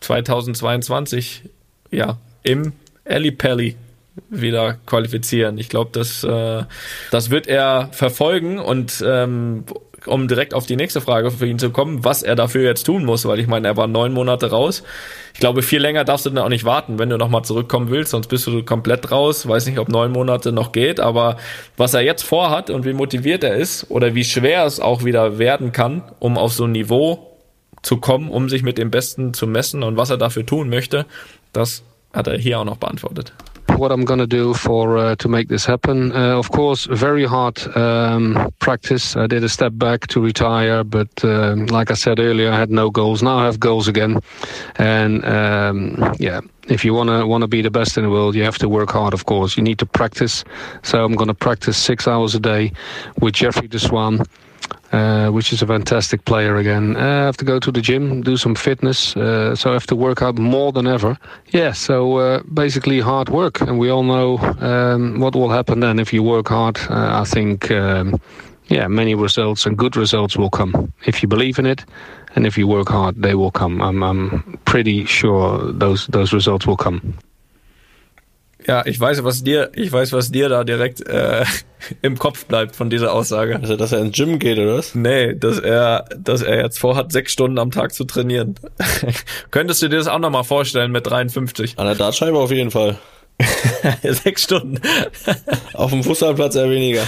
2022 im Ellipelli wieder qualifizieren. Ich glaube, das wird er verfolgen und um direkt auf die nächste Frage für ihn zu kommen, was er dafür jetzt tun muss, weil ich meine, er war 9 Monate raus. Ich glaube, viel länger darfst du dann auch nicht warten, wenn du nochmal zurückkommen willst, sonst bist du komplett raus. Weiß nicht, ob 9 Monate noch geht, aber was er jetzt vorhat und wie motiviert er ist oder wie schwer es auch wieder werden kann, um auf so ein Niveau zu kommen, um sich mit dem Besten zu messen und was er dafür tun möchte, das hat er hier auch noch beantwortet. What I'm going to do to make this happen. Of course, very hard practice. I did a step back to retire, but like I said earlier, I had no goals. Now I have goals again. And if you want to be the best in the world, you have to work hard, of course. You need to practice. So I'm going to practice 6 hours a day with Jeffrey de Swan. Which is a fantastic player again. I have to go to the gym, do some fitness, so I have to work out more than ever. Yeah, so basically hard work, and we all know what will happen then if you work hard. I think, many results and good results will come if you believe in it, and if you work hard, they will come. I'm pretty sure those results will come. Ja, ich weiß, was dir da direkt im Kopf bleibt von dieser Aussage. Also, dass er ins Gym geht, oder was? Nee, dass er jetzt vorhat, 6 Stunden am Tag zu trainieren. Könntest du dir das auch nochmal vorstellen mit 53? An der Dartscheibe auf jeden Fall. 6 Stunden. Auf dem Fußballplatz eher weniger.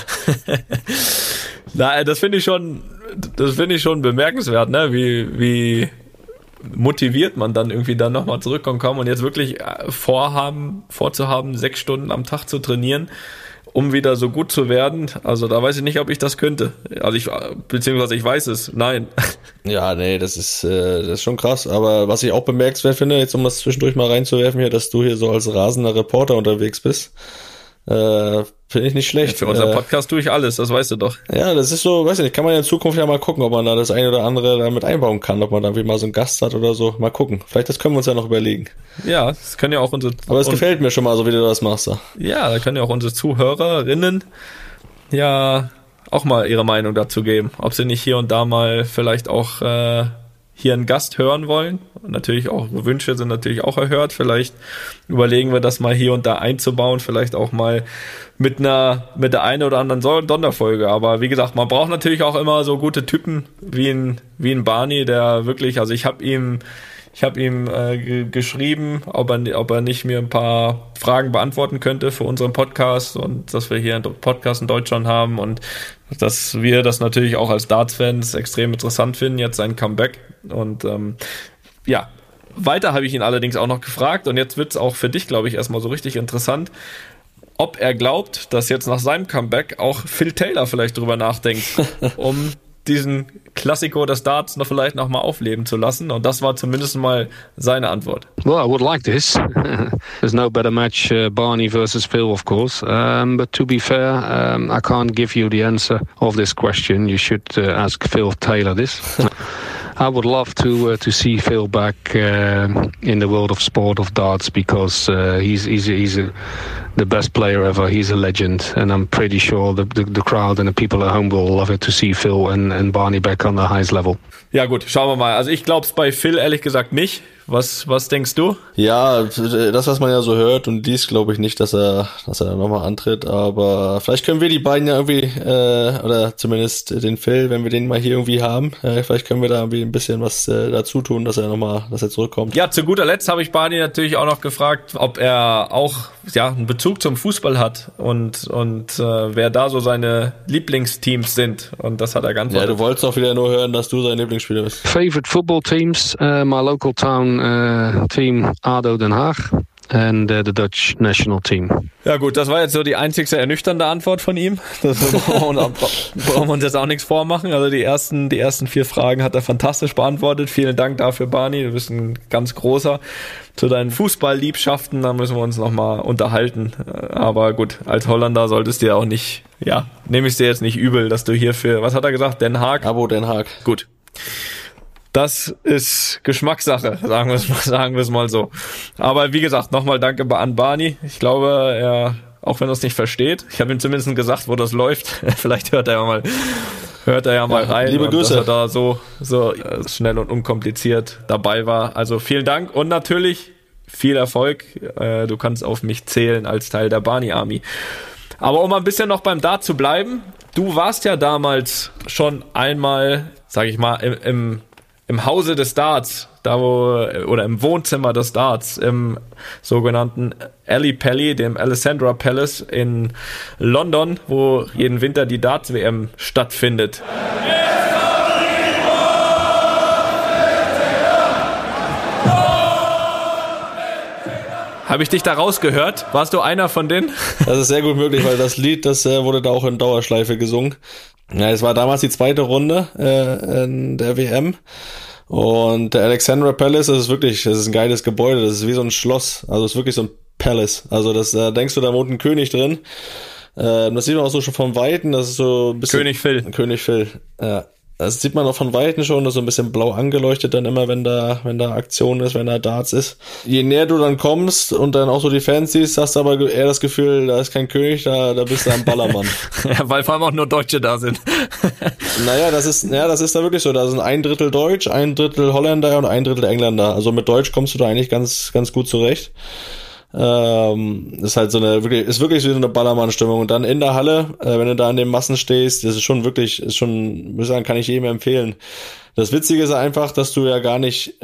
Na, das finde ich schon bemerkenswert, ne? Wie motiviert man dann irgendwie dann nochmal zurückkommen kann und jetzt wirklich vorzuhaben, 6 Stunden am Tag zu trainieren, um wieder so gut zu werden. Also da weiß ich nicht, ob ich das könnte. Beziehungsweise ich weiß es. Nein. Ja, nee, das ist schon krass. Aber was ich auch bemerkenswert finde, jetzt um das zwischendurch mal reinzuwerfen hier, dass du hier so als rasender Reporter unterwegs bist, finde ich nicht schlecht. Für unseren Podcast tue ich alles, das weißt du doch. Ja, das ist so, weiß ich nicht, kann man ja in Zukunft ja mal gucken, ob man da das eine oder andere damit einbauen kann, ob man da irgendwie mal so einen Gast hat oder so. Mal gucken. Vielleicht das können wir uns ja noch überlegen. Ja, das können ja auch unsere... Aber es gefällt mir schon mal so, wie du das machst. Ja, da können ja auch unsere Zuhörerinnen ja auch mal ihre Meinung dazu geben. Ob sie nicht hier und da mal vielleicht auch hier einen Gast hören wollen. Und natürlich auch Wünsche sind natürlich auch erhört. Vielleicht überlegen wir das mal hier und da einzubauen. Vielleicht auch mal mit der einen oder anderen Sonderfolge. Aber wie gesagt, man braucht natürlich auch immer so gute Typen wie ein Barney, der wirklich, also ich habe ihm geschrieben, ob er nicht mir ein paar Fragen beantworten könnte für unseren Podcast und dass wir hier einen Podcast in Deutschland haben und dass wir das natürlich auch als Darts-Fans extrem interessant finden, jetzt sein Comeback. Und weiter habe ich ihn allerdings auch noch gefragt und jetzt wird es auch für dich, glaube ich, erstmal so richtig interessant, ob er glaubt, dass jetzt nach seinem Comeback auch Phil Taylor vielleicht drüber nachdenkt, um diesen Klassiko des Darts vielleicht noch mal aufleben zu lassen. Und das war zumindest mal seine Antwort. Well, I would like this. There's no better match, Barney versus Phil, of course. But to be fair, I can't give you the answer of this question. You should ask Phil Taylor this. I would love to see Phil back in the world of sport of darts, because he's the best player ever. He's a legend, and I'm pretty sure the crowd and the people at home will love it to see Phil and Barney back on the highest level. Ja gut, schauen wir mal. Also ich glaube es bei Phil ehrlich gesagt nicht. Was denkst du? Ja, das, was man ja so hört, und dies glaube ich nicht, dass er nochmal antritt, aber vielleicht können wir die beiden ja irgendwie, oder zumindest den Phil, wenn wir den mal hier irgendwie haben, vielleicht können wir da irgendwie ein bisschen was dazu tun, dass er zurückkommt. Ja, zu guter Letzt habe ich Barney natürlich auch noch gefragt, ob er auch einen Bezug zum Fußball hat und wer da so seine Lieblingsteams sind, und das hat er geantwortet. Ja, du wolltest doch wieder nur hören, dass du sein Lieblingsspieler bist. Favorite football teams, my local town team ADO Den Haag and the Dutch national team. Ja gut, das war jetzt so die einzigste ernüchternde Antwort von ihm. Das brauchen wir uns jetzt auch nichts vormachen. Also die ersten 4 Fragen hat er fantastisch beantwortet. Vielen Dank dafür, Barney. Du bist ein ganz großer. Zu deinen Fußballliebschaften, da müssen wir uns nochmal unterhalten. Aber gut, als Holländer solltest du ja auch nicht, nehme ich dir jetzt nicht übel, dass du hier für, was hat er gesagt, Den Haag? Abo Den Haag. Gut. Das ist Geschmackssache, sagen wir es mal so. Aber wie gesagt, nochmal danke an Barney. Ich glaube, er, auch wenn er es nicht versteht, ich habe ihm zumindest gesagt, wo das läuft. Vielleicht hört er ja mal rein. Liebe Grüße. Dass er da so schnell und unkompliziert dabei war. Also vielen Dank und natürlich viel Erfolg. Du kannst auf mich zählen als Teil der Barney Army. Aber um ein bisschen noch beim Dart zu bleiben, du warst ja damals schon einmal, sag ich mal, im Hause des Darts, oder im Wohnzimmer des Darts, im sogenannten Ali Pally, dem Alessandra Palace in London, wo jeden Winter die Darts-WM stattfindet. Habe ich dich da rausgehört? Warst du einer von denen? Das ist sehr gut möglich, weil das Lied, das wurde da auch in Dauerschleife gesungen. Ja, es war damals die 2. Runde in der WM. Und der Alexandra Palace, das ist ein geiles Gebäude, das ist wie so ein Schloss, also es ist wirklich so ein Palace. Also da denkst du, da wohnt ein König drin. Das sieht man auch so schon vom Weiten, das ist so ein bisschen... König Phil, ja. Das sieht man auch von Weitem schon, das ist so ein bisschen blau angeleuchtet dann immer, wenn da Aktion ist, wenn da Darts ist. Je näher du dann kommst und dann auch so die Fans siehst, hast du aber eher das Gefühl, da ist kein König, da bist du am Ballermann. Ja, weil vor allem auch nur Deutsche da sind. Naja, das ist da wirklich so, da sind 1/3 Deutsch, 1/3 Holländer und 1/3 Engländer. Also mit Deutsch kommst du da eigentlich ganz, ganz gut zurecht. Ist halt ist wirklich wie so eine Ballermann-Stimmung. Und dann in der Halle, wenn du da in den Massen stehst, das ist schon, würde ich sagen, kann ich jedem empfehlen. Das Witzige ist einfach, dass du ja gar nicht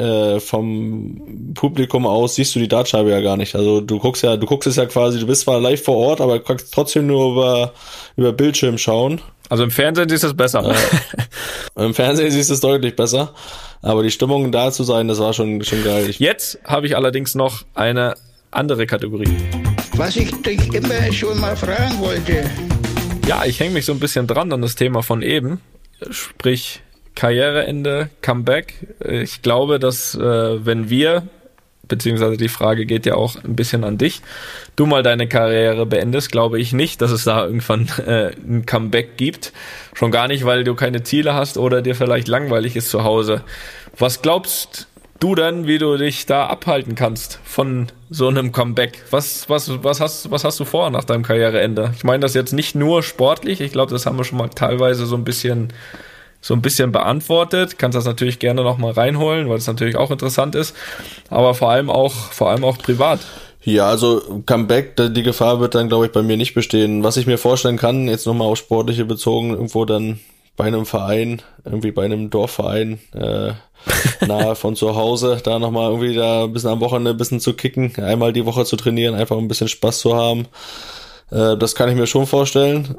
vom Publikum aus siehst du die Dartscheibe ja gar nicht. Also du guckst es ja quasi, du bist zwar live vor Ort, aber kannst trotzdem nur über Bildschirm schauen. Also im Fernsehen siehst du es besser. Im Fernsehen siehst du es deutlich besser. Aber die Stimmung da zu sein, das war schon geil. Jetzt habe ich allerdings noch eine andere Kategorie. Was ich dich immer schon mal fragen wollte. Ja, ich hänge mich so ein bisschen dran an das Thema von eben. Sprich Karriereende, Comeback. Ich glaube, dass wenn wir, beziehungsweise die Frage geht ja auch ein bisschen an dich, du mal deine Karriere beendest, glaube ich nicht, dass es da irgendwann ein Comeback gibt. Schon gar nicht, weil du keine Ziele hast oder dir vielleicht langweilig ist zu Hause. Was glaubst du denn, wie du dich da abhalten kannst von so einem Comeback? Was hast du vor nach deinem Karriereende? Ich meine das jetzt nicht nur sportlich, ich glaube, das haben wir schon mal teilweise so ein bisschen beantwortet. Kannst das natürlich gerne noch mal reinholen, weil es natürlich auch interessant ist, aber vor allem auch privat. Ja, also Comeback, die Gefahr wird dann, glaube ich, bei mir nicht bestehen. Was ich mir vorstellen kann, jetzt nochmal auf Sportliche bezogen, irgendwo dann bei einem Verein, irgendwie bei einem Dorfverein, nahe von zu Hause, da nochmal irgendwie da ein bisschen am Wochenende ein bisschen zu kicken, einmal die Woche zu trainieren, einfach ein bisschen Spaß zu haben. Das kann ich mir schon vorstellen.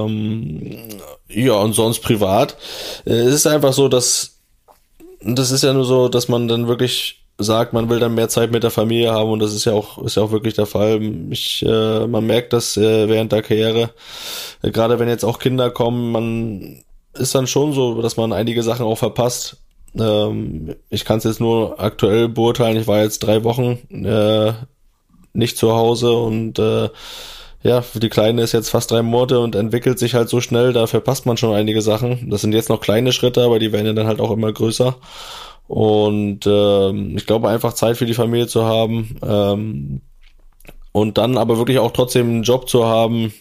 Ja, und sonst privat. Es ist einfach so, das ist ja nur so, dass man dann wirklich sagt, man will dann mehr Zeit mit der Familie haben, und das ist ja auch wirklich der Fall. Man merkt das während der Karriere, gerade wenn jetzt auch Kinder kommen, man ist dann schon so, dass man einige Sachen auch verpasst. Ich kann es jetzt nur aktuell beurteilen. Ich war jetzt 3 Wochen nicht zu Hause und die Kleine ist jetzt fast 3 Monate und entwickelt sich halt so schnell, da verpasst man schon einige Sachen. Das sind jetzt noch kleine Schritte, aber die werden ja dann halt auch immer größer. Und ich glaube, einfach Zeit für die Familie zu haben, und dann aber wirklich auch trotzdem einen Job zu haben,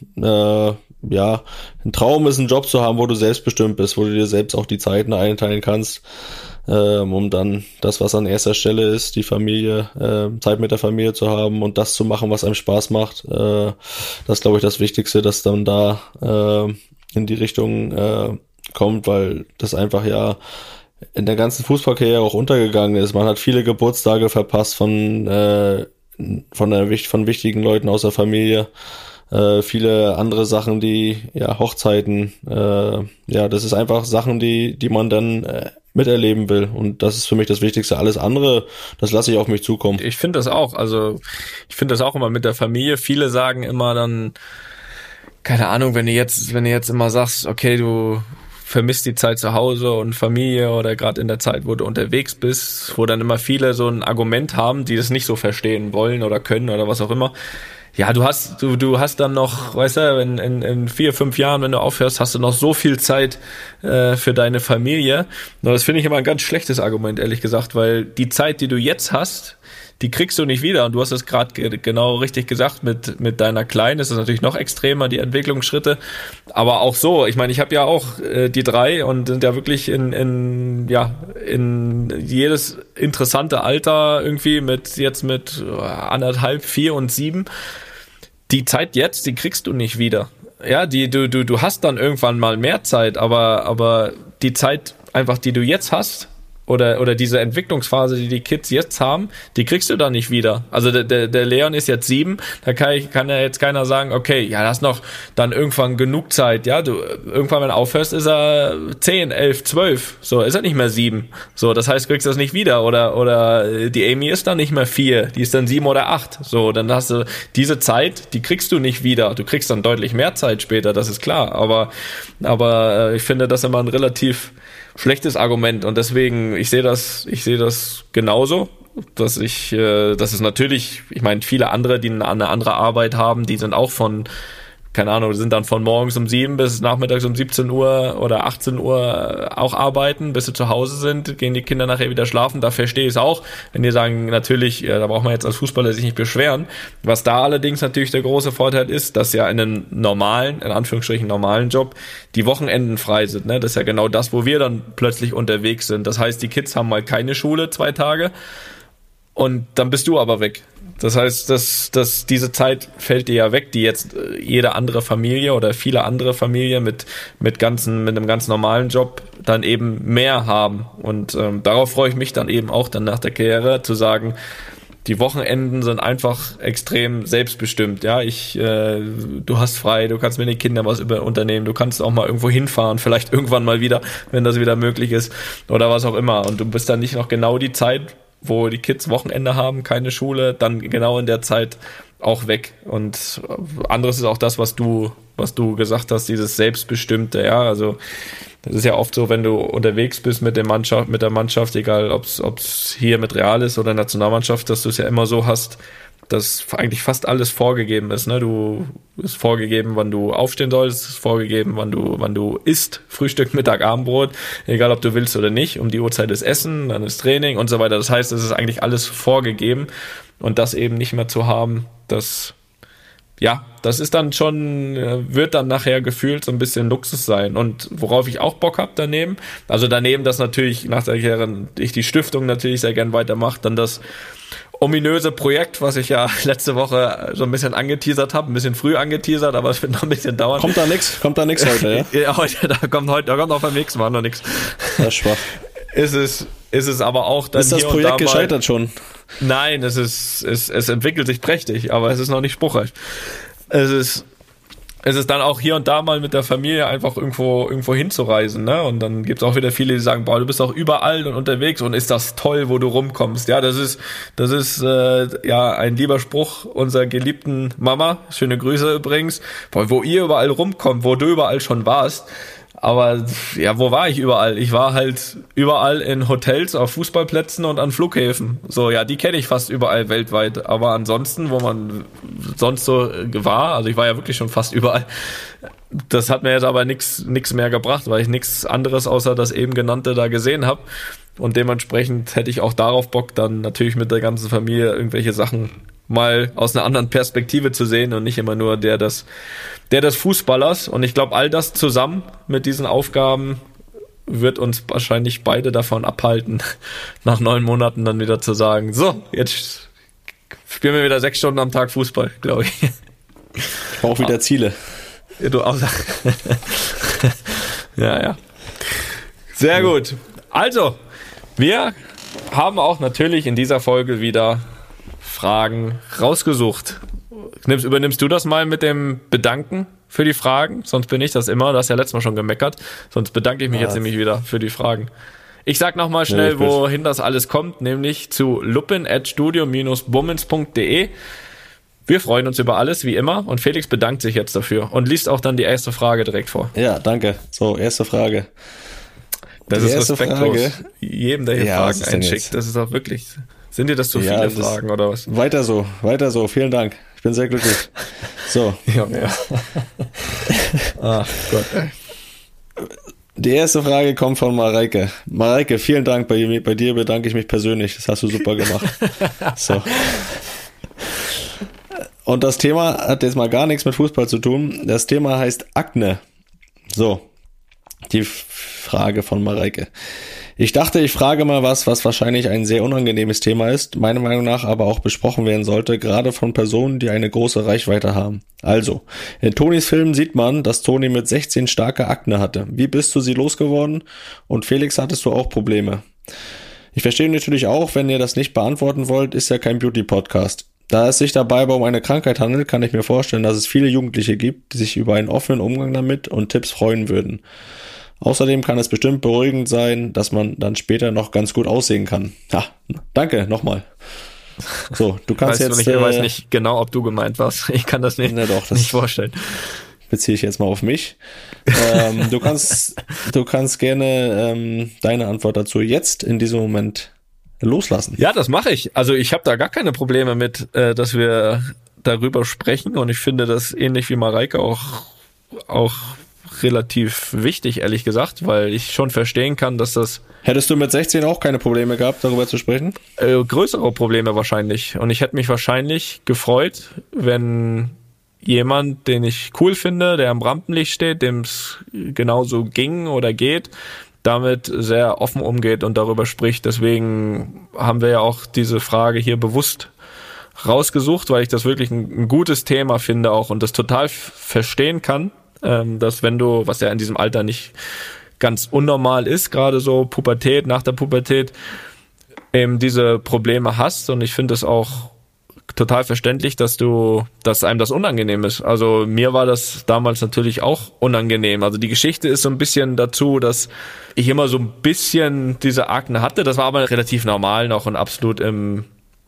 ein Traum ist, einen Job zu haben, wo du selbstbestimmt bist, wo du dir selbst auch die Zeiten einteilen kannst, um dann das, was an erster Stelle ist, die Familie, Zeit mit der Familie zu haben und das zu machen, was einem Spaß macht. Das ist, glaube ich, das Wichtigste, dass dann da in die Richtung kommt, weil das einfach ja in der ganzen Fußballkarriere auch untergegangen ist. Man hat viele Geburtstage verpasst von wichtigen Leuten aus der Familie. Viele andere Sachen, Hochzeiten, das ist einfach Sachen, die man dann miterleben will, und das ist für mich das Wichtigste. Alles andere, das lasse ich auf mich zukommen. Ich finde das auch, immer mit der Familie. Viele sagen immer dann, keine Ahnung, wenn du jetzt immer sagst, okay, du vermisst die Zeit zu Hause und Familie oder gerade in der Zeit, wo du unterwegs bist, wo dann immer viele so ein Argument haben, die das nicht so verstehen wollen oder können oder was auch immer. Ja, du hast dann noch, weißt du, in 4-5 Jahren, wenn du aufhörst, hast du noch so viel Zeit für deine Familie. Und das finde ich immer ein ganz schlechtes Argument, ehrlich gesagt, weil die Zeit, die du jetzt hast, die kriegst du nicht wieder. Und du hast es gerade genau richtig gesagt, mit deiner Kleinen ist es natürlich noch extremer, die Entwicklungsschritte. Aber auch so, ich meine, ich habe ja auch die 3 und sind ja wirklich in jedes interessante Alter irgendwie mit 1,5, 4 und 7. Die Zeit jetzt, die kriegst du nicht wieder. Ja, du hast dann irgendwann mal mehr Zeit, aber die Zeit einfach, die du jetzt hast, oder diese Entwicklungsphase, die die Kids jetzt haben, die kriegst du da nicht wieder. Also der Leon ist jetzt 7, da kann ja jetzt keiner sagen, okay, ja, das ist noch dann irgendwann genug Zeit. Ja, du irgendwann, wenn du aufhörst, ist er 10, 11, 12. So, ist er nicht mehr 7. So, das heißt, du kriegst das nicht wieder. Oder die Amy ist dann nicht mehr 4, die ist dann 7 oder 8. So, dann hast du diese Zeit, die kriegst du nicht wieder. Du kriegst dann deutlich mehr Zeit später, das ist klar. Aber ich finde das immer ein relativ schlechtes Argument, und deswegen, ich sehe das genauso, dass es natürlich, ich meine, viele andere, die eine andere Arbeit haben, die sind auch sind dann von morgens um 7 bis nachmittags um 17 Uhr oder 18 Uhr auch arbeiten, bis sie zu Hause sind, gehen die Kinder nachher wieder schlafen. Da verstehe ich es auch, wenn die sagen, natürlich, da braucht man jetzt als Fußballer sich nicht beschweren. Was da allerdings natürlich der große Vorteil ist, dass ja in einem normalen, in Anführungsstrichen normalen Job, die Wochenenden frei sind. Ne? Das ist ja genau das, wo wir dann plötzlich unterwegs sind. Das heißt, die Kids haben mal keine Schule 2 Tage und dann bist du aber weg. Das heißt, dass diese Zeit fällt dir ja weg, die jetzt jede andere Familie oder viele andere Familien mit einem ganz normalen Job dann eben mehr haben. Und darauf freue ich mich dann eben auch dann nach der Karriere zu sagen, die Wochenenden sind einfach extrem selbstbestimmt. Ja, du hast frei, du kannst mit den Kindern was unternehmen, du kannst auch mal irgendwo hinfahren, vielleicht irgendwann mal wieder, wenn das wieder möglich ist oder was auch immer. Und du bist dann nicht noch genau die Zeit, wo die Kids Wochenende haben, keine Schule, dann genau in der Zeit auch weg. Und anderes ist auch das, was du gesagt hast, dieses Selbstbestimmte, ja, also das ist ja oft so, wenn du unterwegs bist mit der Mannschaft, egal ob es hier mit Real ist oder Nationalmannschaft, dass du es ja immer so hast, dass eigentlich fast alles vorgegeben ist, ne? Du ist vorgegeben, wann du aufstehen sollst, ist vorgegeben, wann du isst, Frühstück, Mittag, Abendbrot, egal ob du willst oder nicht, um die Uhrzeit ist Essen, dann ist Training und so weiter. Das heißt, es ist eigentlich alles vorgegeben, und das eben nicht mehr zu haben, das ist dann schon, wird dann nachher gefühlt so ein bisschen Luxus sein. Und worauf ich auch Bock habe daneben, dass natürlich nach der Karriere ich die Stiftung natürlich sehr gern weitermache, dann das ominöse Projekt, was ich ja letzte Woche so ein bisschen angeteasert habe, ein bisschen früh angeteasert, aber es wird noch ein bisschen dauern. Kommt da nix heute, ja? Ja, da kommt auch beim nächsten Mal noch nichts. Das ist schwach. Ist es aber auch dann ist das hier Projekt und da gescheitert schon? Nein, es entwickelt sich prächtig, aber es ist noch nicht spruchreif. Es ist dann auch hier und da mal mit der Familie einfach irgendwo hinzureisen, ne? Und dann gibt's auch wieder viele, die sagen, boah, du bist auch überall und unterwegs und ist das toll, wo du rumkommst. Ja, das ist ein lieber Spruch unserer geliebten Mama. Schöne Grüße übrigens. Boah, wo ihr überall rumkommt, wo du überall schon warst. Aber ja, wo war ich überall? Ich war halt überall in Hotels, auf Fußballplätzen und an Flughäfen. So, ja, die kenne ich fast überall weltweit. Aber ansonsten, wo man sonst so war, also ich war ja wirklich schon fast überall. Das hat mir jetzt aber nichts mehr gebracht, weil ich nichts anderes außer das eben genannte da gesehen habe. Und dementsprechend hätte ich auch darauf Bock, dann natürlich mit der ganzen Familie irgendwelche Sachen mal aus einer anderen Perspektive zu sehen und nicht immer nur der des Fußballers. Und ich glaube, all das zusammen mit diesen Aufgaben wird uns wahrscheinlich beide davon abhalten, nach 9 Monaten dann wieder zu sagen, so, jetzt spielen wir wieder 6 Stunden am Tag Fußball, glaube ich. Ich brauche wieder Ziele. Du auch. Ja. Sehr gut. Also, wir haben auch natürlich in dieser Folge wieder Fragen rausgesucht. Übernimmst du das mal mit dem Bedanken für die Fragen? Sonst bin ich das immer. Du hast ja letztes Mal schon gemeckert. Sonst bedanke ich mich jetzt nämlich wieder für die Fragen. Ich sag nochmal schnell, wohin das alles kommt, nämlich zu lupin@studio-bummens.de. Wir freuen uns über alles, wie immer. Und Felix bedankt sich jetzt dafür und liest auch dann die erste Frage direkt vor. Ja, danke. So, erste Frage. Das ist respektlos. Jedem, der hier Fragen einschickt. Das ist auch wirklich... Sind dir das zu viele Fragen oder was? Weiter so. Vielen Dank. Ich bin sehr glücklich. So. Ja. Ach Gott, ey. Die erste Frage kommt von Mareike. Mareike, vielen Dank. Bei dir bedanke ich mich persönlich. Das hast du super gemacht. So. Und das Thema hat jetzt mal gar nichts mit Fußball zu tun. Das Thema heißt Akne. So, die Frage von Mareike. Ich dachte, ich frage mal was wahrscheinlich ein sehr unangenehmes Thema ist, meiner Meinung nach aber auch besprochen werden sollte, gerade von Personen, die eine große Reichweite haben. Also, in Tonis Film sieht man, dass Toni mit 16 starke Akne hatte. Wie bist du sie losgeworden? Und Felix, hattest du auch Probleme? Ich verstehe natürlich auch, wenn ihr das nicht beantworten wollt, ist ja kein Beauty-Podcast. Da es sich dabei aber um eine Krankheit handelt, kann ich mir vorstellen, dass es viele Jugendliche gibt, die sich über einen offenen Umgang damit und Tipps freuen würden. Außerdem kann es bestimmt beruhigend sein, dass man dann später noch ganz gut aussehen kann. Ja, danke, nochmal. So, du kannst jetzt... Ich weiß nicht genau, ob du gemeint warst. Ich kann das nicht, nicht vorstellen. Beziehe ich jetzt mal auf mich. Du kannst gerne deine Antwort dazu jetzt in diesem Moment loslassen. Ja, das mache ich. Also ich habe da gar keine Probleme mit, dass wir darüber sprechen, und ich finde das ähnlich wie Mareike auch relativ wichtig, ehrlich gesagt, weil ich schon verstehen kann, dass das... Hättest du mit 16 auch keine Probleme gehabt, darüber zu sprechen? Größere Probleme wahrscheinlich. Und ich hätte mich wahrscheinlich gefreut, wenn jemand, den ich cool finde, der am Rampenlicht steht, dem es genauso ging oder geht, damit sehr offen umgeht und darüber spricht. Deswegen haben wir ja auch diese Frage hier bewusst rausgesucht, weil ich das wirklich ein gutes Thema finde auch und das total verstehen kann, dass wenn du, was ja in diesem Alter nicht ganz unnormal ist, gerade so Pubertät, nach der Pubertät, eben diese Probleme hast, und ich finde es auch total verständlich, dass einem das unangenehm ist. Also mir war das damals natürlich auch unangenehm. Also die Geschichte ist so ein bisschen dazu, dass ich immer so ein bisschen diese Akne hatte. Das war aber relativ normal noch und absolut im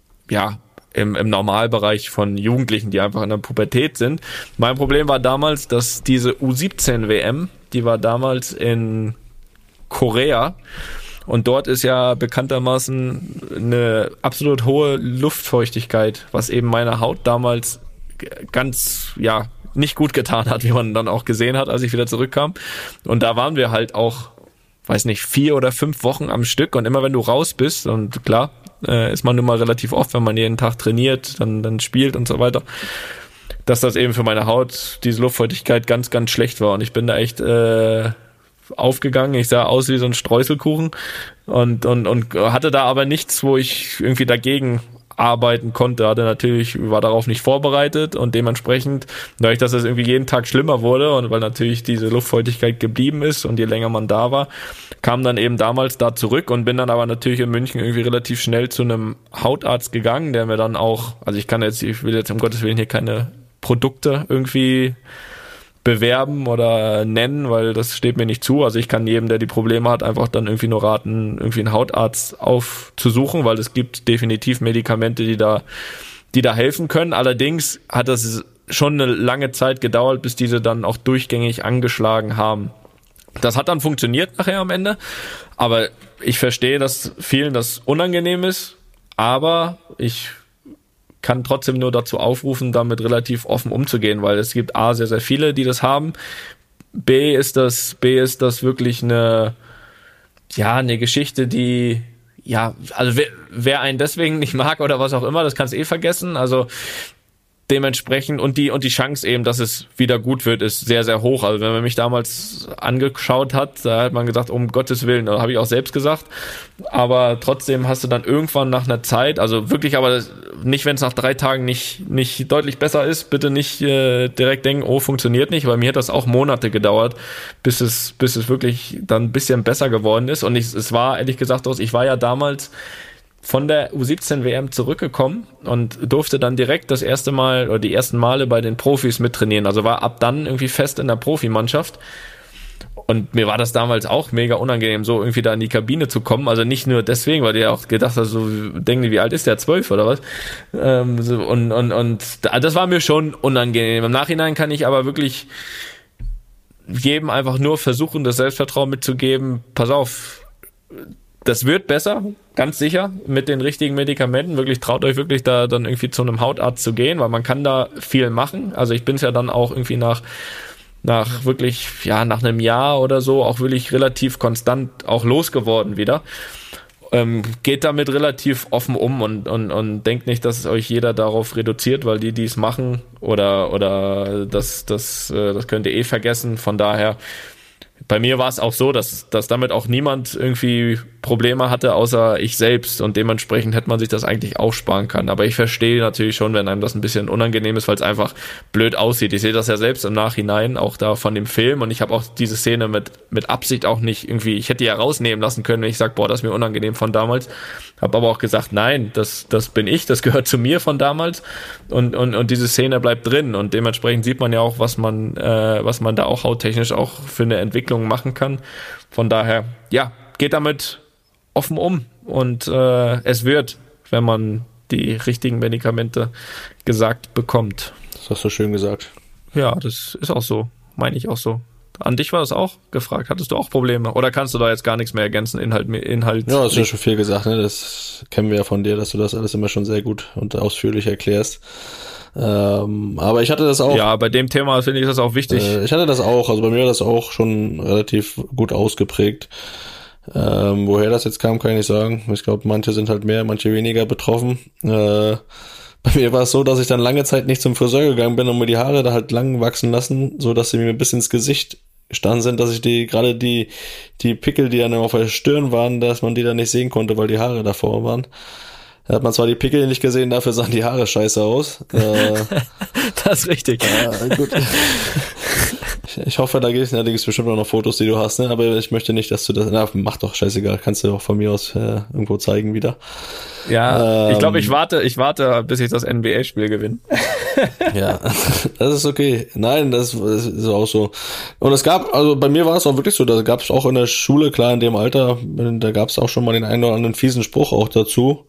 Normalbereich von Jugendlichen, die einfach in der Pubertät sind. Mein Problem war damals, dass diese U17-WM, die war damals in Korea, und dort ist ja bekanntermaßen eine absolut hohe Luftfeuchtigkeit, was eben meiner Haut damals ganz, nicht gut getan hat, wie man dann auch gesehen hat, als ich wieder zurückkam. Und da waren wir halt auch, 4 oder 5 Wochen am Stück, und immer wenn du raus bist, und klar, ist man nun mal relativ oft, wenn man jeden Tag trainiert, dann spielt und so weiter, dass das eben für meine Haut, diese Luftfeuchtigkeit ganz, ganz schlecht war. Und ich bin da echt aufgegangen. Ich sah aus wie so ein Streuselkuchen und hatte da aber nichts, wo ich irgendwie dagegen arbeiten konnte. War darauf nicht vorbereitet, und dementsprechend, dadurch, dass es irgendwie jeden Tag schlimmer wurde und weil natürlich diese Luftfeuchtigkeit geblieben ist und je länger man da war, kam dann eben damals da zurück und bin dann aber natürlich in München irgendwie relativ schnell zu einem Hautarzt gegangen, der mir dann auch, ich will jetzt um Gottes Willen hier keine Produkte irgendwie bewerben oder nennen, weil das steht mir nicht zu. Also ich kann jedem, der die Probleme hat, einfach dann irgendwie nur raten, irgendwie einen Hautarzt aufzusuchen, weil es gibt definitiv Medikamente, die da helfen können. Allerdings hat das schon eine lange Zeit gedauert, bis diese dann auch durchgängig angeschlagen haben. Das hat dann funktioniert nachher am Ende, aber ich verstehe, dass vielen das unangenehm ist, aber ich kann trotzdem nur dazu aufrufen, damit relativ offen umzugehen, weil es gibt A, sehr, sehr viele, die das haben. B ist das wirklich eine Geschichte, die, also wer einen deswegen nicht mag oder was auch immer, das kannst vergessen. Also dementsprechend und die Chance eben, dass es wieder gut wird, ist sehr, sehr hoch. Also wenn man mich damals angeschaut hat, da hat man gesagt, um Gottes Willen, da habe ich auch selbst gesagt. Aber trotzdem hast du dann irgendwann nach einer Zeit, also wirklich, aber nicht, wenn es nach 3 Tagen nicht deutlich besser ist, bitte nicht direkt denken, oh, funktioniert nicht, weil mir hat das auch Monate gedauert, bis es wirklich dann ein bisschen besser geworden ist. Und es war, ehrlich gesagt, ich war ja damals von der U17-WM zurückgekommen und durfte dann direkt das erste Mal oder die ersten Male bei den Profis mittrainieren. Also war ab dann irgendwie fest in der Profimannschaft. Und mir war das damals auch mega unangenehm, so irgendwie da in die Kabine zu kommen. Also nicht nur deswegen, weil die ja auch gedacht hast, so denken die, wie alt ist der, 12 oder was? Und das war mir schon unangenehm. Im Nachhinein kann ich aber wirklich jedem einfach nur versuchen, das Selbstvertrauen mitzugeben. Pass auf, das wird besser, ganz sicher, mit den richtigen Medikamenten. Wirklich, traut euch wirklich da dann irgendwie zu einem Hautarzt zu gehen, weil man kann da viel machen. Also ich bin es ja dann auch irgendwie nach einem Jahr oder so auch wirklich relativ konstant auch losgeworden wieder. Geht damit relativ offen um und denkt nicht, dass euch jeder darauf reduziert, weil die es machen oder das könnt ihr vergessen. Von daher, bei mir war es auch so, dass damit auch niemand irgendwie Probleme hatte, außer ich selbst, und dementsprechend hätte man sich das eigentlich auch sparen können. Aber ich verstehe natürlich schon, wenn einem das ein bisschen unangenehm ist, weil es einfach blöd aussieht. Ich sehe das ja selbst im Nachhinein, auch da von dem Film, und ich habe auch diese Szene mit Absicht auch nicht irgendwie, ich hätte die ja rausnehmen lassen können, wenn ich sage, boah, das ist mir unangenehm von damals. Habe aber auch gesagt, nein, das bin ich, das gehört zu mir von damals, und diese Szene bleibt drin, und dementsprechend sieht man ja auch, was man da auch hauttechnisch auch für eine Entwicklung machen kann. Von daher, ja, geht damit offen um, und es wird, wenn man die richtigen Medikamente gesagt bekommt. Das hast du schön gesagt. Ja, das ist auch so, meine ich auch so. An dich war das auch gefragt. Hattest du auch Probleme? Oder kannst du da jetzt gar nichts mehr ergänzen? Inhalt? Ja, hast du ja schon viel gesagt, ne? Das kennen wir ja von dir, dass du das alles immer schon sehr gut und ausführlich erklärst. Aber ich hatte das auch. Ja, bei dem Thema finde ich das auch wichtig. Ich hatte das auch, also bei mir war das auch schon relativ gut ausgeprägt. Woher das jetzt kam, kann ich nicht sagen. Ich glaube, manche sind halt mehr, manche weniger betroffen. Bei mir war es so, dass ich dann lange Zeit nicht zum Friseur gegangen bin und mir die Haare da halt lang wachsen lassen, so dass sie mir bis ins Gesicht gestanden sind, dass ich die Pickel, die dann auf der Stirn waren, dass man die dann nicht sehen konnte, weil die Haare davor waren. Da hat man zwar die Pickel nicht gesehen, dafür sahen die Haare scheiße aus. Das ist richtig. Ja, gut. Ich hoffe, da gibt es bestimmt auch noch Fotos, die du hast, ne? Aber ich möchte nicht, dass du das... Na, mach doch, scheißegal. Kannst du auch von mir aus irgendwo zeigen wieder. Ja, ich glaube, ich warte, bis ich das NBA-Spiel gewinne. Ja, das ist okay. Nein, das ist auch so. Und es gab, also bei mir war es auch wirklich so, da gab es auch in der Schule, klar in dem Alter, da gab es auch schon mal den einen oder anderen fiesen Spruch auch dazu.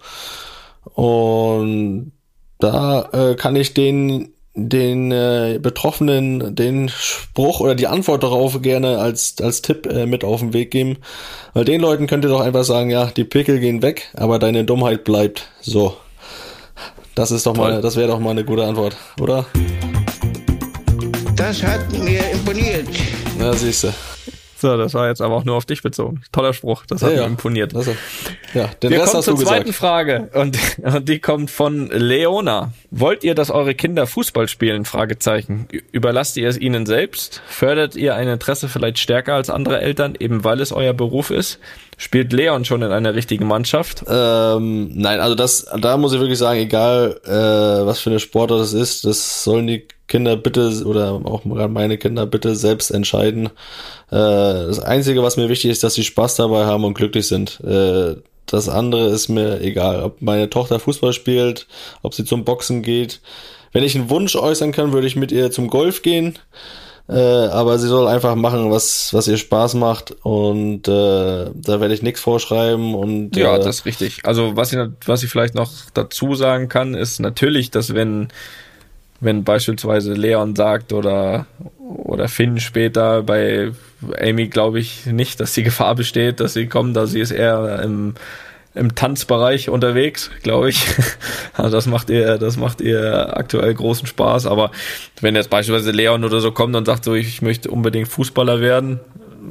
Und da kann ich den Betroffenen den Spruch oder die Antwort darauf gerne als Tipp mit auf den Weg geben. Weil den Leuten könnt ihr doch einfach sagen, ja, die Pickel gehen weg, aber deine Dummheit bleibt. So. Das wäre doch mal eine gute Antwort, oder? Das hat mir imponiert. Ja, siehste. So, das war jetzt aber auch nur auf dich bezogen. Toller Spruch, das hat mir imponiert. Den Rest hast du gesagt. Wir kommen zur zweiten Frage, und die kommt von Leona. Wollt ihr, dass eure Kinder Fußball spielen? Fragezeichen. Überlasst ihr es ihnen selbst? Fördert ihr ein Interesse vielleicht stärker als andere Eltern, eben weil es euer Beruf ist? Spielt Leon schon in einer richtigen Mannschaft? Nein, also da muss ich wirklich sagen, egal was für eine Sportart das ist, das sollen die Kinder bitte, oder auch meine Kinder bitte selbst entscheiden. Das Einzige, was mir wichtig ist, dass sie Spaß dabei haben und glücklich sind. Das andere ist mir egal, ob meine Tochter Fußball spielt, ob sie zum Boxen geht. Wenn ich einen Wunsch äußern kann, würde ich mit ihr zum Golf gehen. Aber sie soll einfach machen, was ihr Spaß macht, und da werde ich nichts vorschreiben. Und ja, das ist richtig. Also was ich vielleicht noch dazu sagen kann, ist natürlich, dass wenn beispielsweise Leon sagt oder Finn später bei Amy glaube ich nicht, dass die Gefahr besteht, dass sie kommt, da sie ist eher im Tanzbereich unterwegs, glaube ich. Also das macht ihr aktuell großen Spaß. Aber wenn jetzt beispielsweise Leon oder so kommt und sagt so, ich möchte unbedingt Fußballer werden,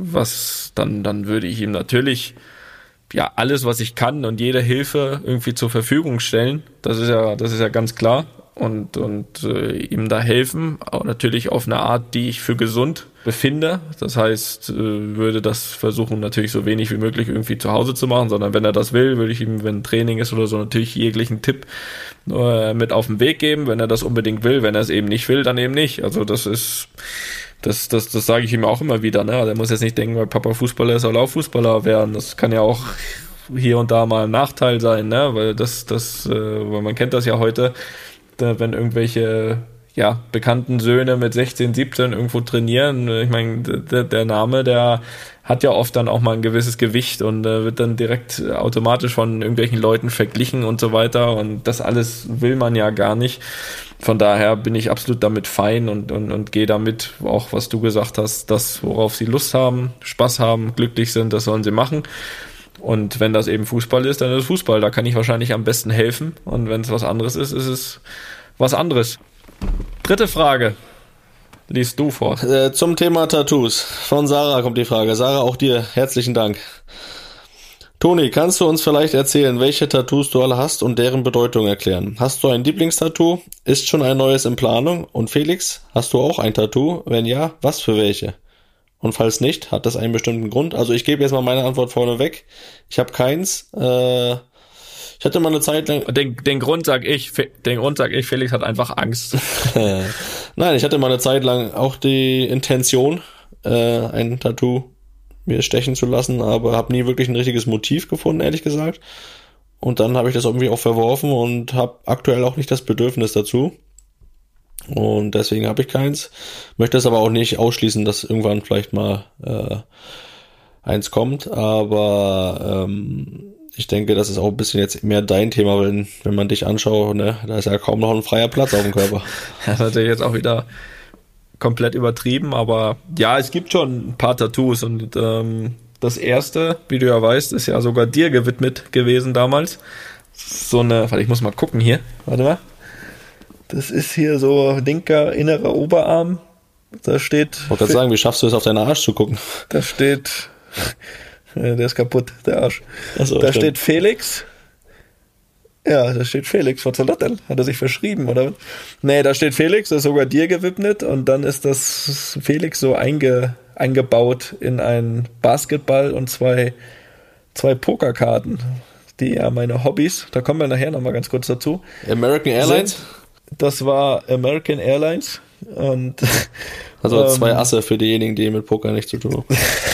dann würde ich ihm natürlich alles, was ich kann und jede Hilfe irgendwie zur Verfügung stellen. Das ist ja ganz klar. Und ihm da helfen, auch natürlich auf eine Art, die ich für gesund befinde. Das heißt, würde das versuchen, natürlich so wenig wie möglich irgendwie zu Hause zu machen, sondern wenn er das will, würde ich ihm, wenn ein Training ist oder so, natürlich jeglichen Tipp mit auf den Weg geben, wenn er das unbedingt will. Wenn er es eben nicht will, dann eben nicht. Also das sage ich ihm auch immer wieder. Ne? Der muss jetzt nicht denken, weil Papa Fußballer ist, soll auch Fußballer werden. Das kann ja auch hier und da mal ein Nachteil sein, ne? Weil weil man kennt das ja heute, wenn irgendwelche bekannten Söhne mit 16, 17 irgendwo trainieren. Ich meine, der Name, der hat ja oft dann auch mal ein gewisses Gewicht und wird dann direkt automatisch von irgendwelchen Leuten verglichen und so weiter. Und das alles will man ja gar nicht. Von daher bin ich absolut damit fein und gehe damit, auch was du gesagt hast, das, worauf sie Lust haben, Spaß haben, glücklich sind, das sollen sie machen. Und wenn das eben Fußball ist, dann ist es Fußball. Da kann ich wahrscheinlich am besten helfen. Und wenn es was anderes ist, ist es was anderes. 3. Frage. Liest du vor. Zum Thema Tattoos. Von Sarah kommt die Frage. Sarah, auch dir herzlichen Dank. Toni, kannst du uns vielleicht erzählen, welche Tattoos du alle hast und deren Bedeutung erklären? Hast du ein Lieblingstattoo? Ist schon ein neues in Planung? Und Felix, hast du auch ein Tattoo? Wenn ja, was für welche? Und falls nicht, hat das einen bestimmten Grund? Also ich gebe jetzt mal meine Antwort vorne weg. Ich habe keins. Ich hatte mal eine Zeit lang... Den Grund sag ich, Felix hat einfach Angst. Nein, ich hatte mal eine Zeit lang auch die Intention, ein Tattoo mir stechen zu lassen, aber habe nie wirklich ein richtiges Motiv gefunden, ehrlich gesagt. Und dann habe ich das irgendwie auch verworfen und habe aktuell auch nicht das Bedürfnis dazu. Und deswegen habe ich keins. Möchte es aber auch nicht ausschließen, dass irgendwann vielleicht mal eins kommt. Aber ich denke, das ist auch ein bisschen jetzt mehr dein Thema, wenn man dich anschaut, ne? Da ist ja kaum noch ein freier Platz auf dem Körper. Das ist natürlich jetzt auch wieder komplett übertrieben, aber ja, es gibt schon ein paar Tattoos und das erste, wie du ja weißt, ist ja sogar dir gewidmet gewesen damals. So eine, warte, ich muss mal gucken hier, warte mal. Das ist hier so linker innerer Oberarm. Da steht... Ich wollte gerade sagen, wie schaffst du es, auf deinen Arsch zu gucken? Da steht... der ist kaputt, der Arsch. Achso, da steht Felix. Ja, da steht Felix von Zalottel. Hat er sich verschrieben, oder was? Nee, da steht Felix, das ist sogar dir gewidmet. Und dann ist das Felix so eingebaut in einen Basketball und zwei Pokerkarten. Die ja meine Hobbys. Da kommen wir nachher nochmal ganz kurz dazu. American Airlines? Das war American Airlines. Und, also 2 Asse für diejenigen, die mit Poker nichts zu tun haben.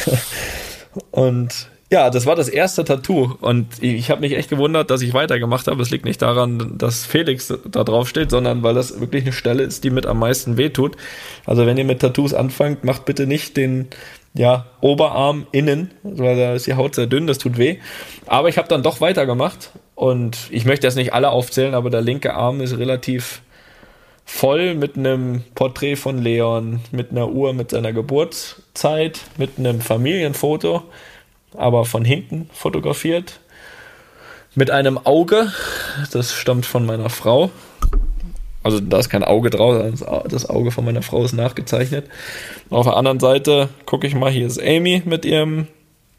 Und ja, das war das erste Tattoo. Und ich habe mich echt gewundert, dass ich weitergemacht habe. Es liegt nicht daran, dass Felix da drauf steht, sondern weil das wirklich eine Stelle ist, die mit am meisten wehtut. Also wenn ihr mit Tattoos anfangt, macht bitte nicht den Oberarm innen, weil da ist die Haut sehr dünn, das tut weh. Aber ich habe dann doch weitergemacht. Und ich möchte jetzt nicht alle aufzählen, aber der linke Arm ist relativ voll mit einem Porträt von Leon, mit einer Uhr mit seiner Geburtszeit, mit einem Familienfoto, aber von hinten fotografiert, mit einem Auge, das stammt von meiner Frau, also da ist kein Auge drauf, das Auge von meiner Frau ist nachgezeichnet. Auf der anderen Seite gucke ich mal, hier ist Amy mit ihrem,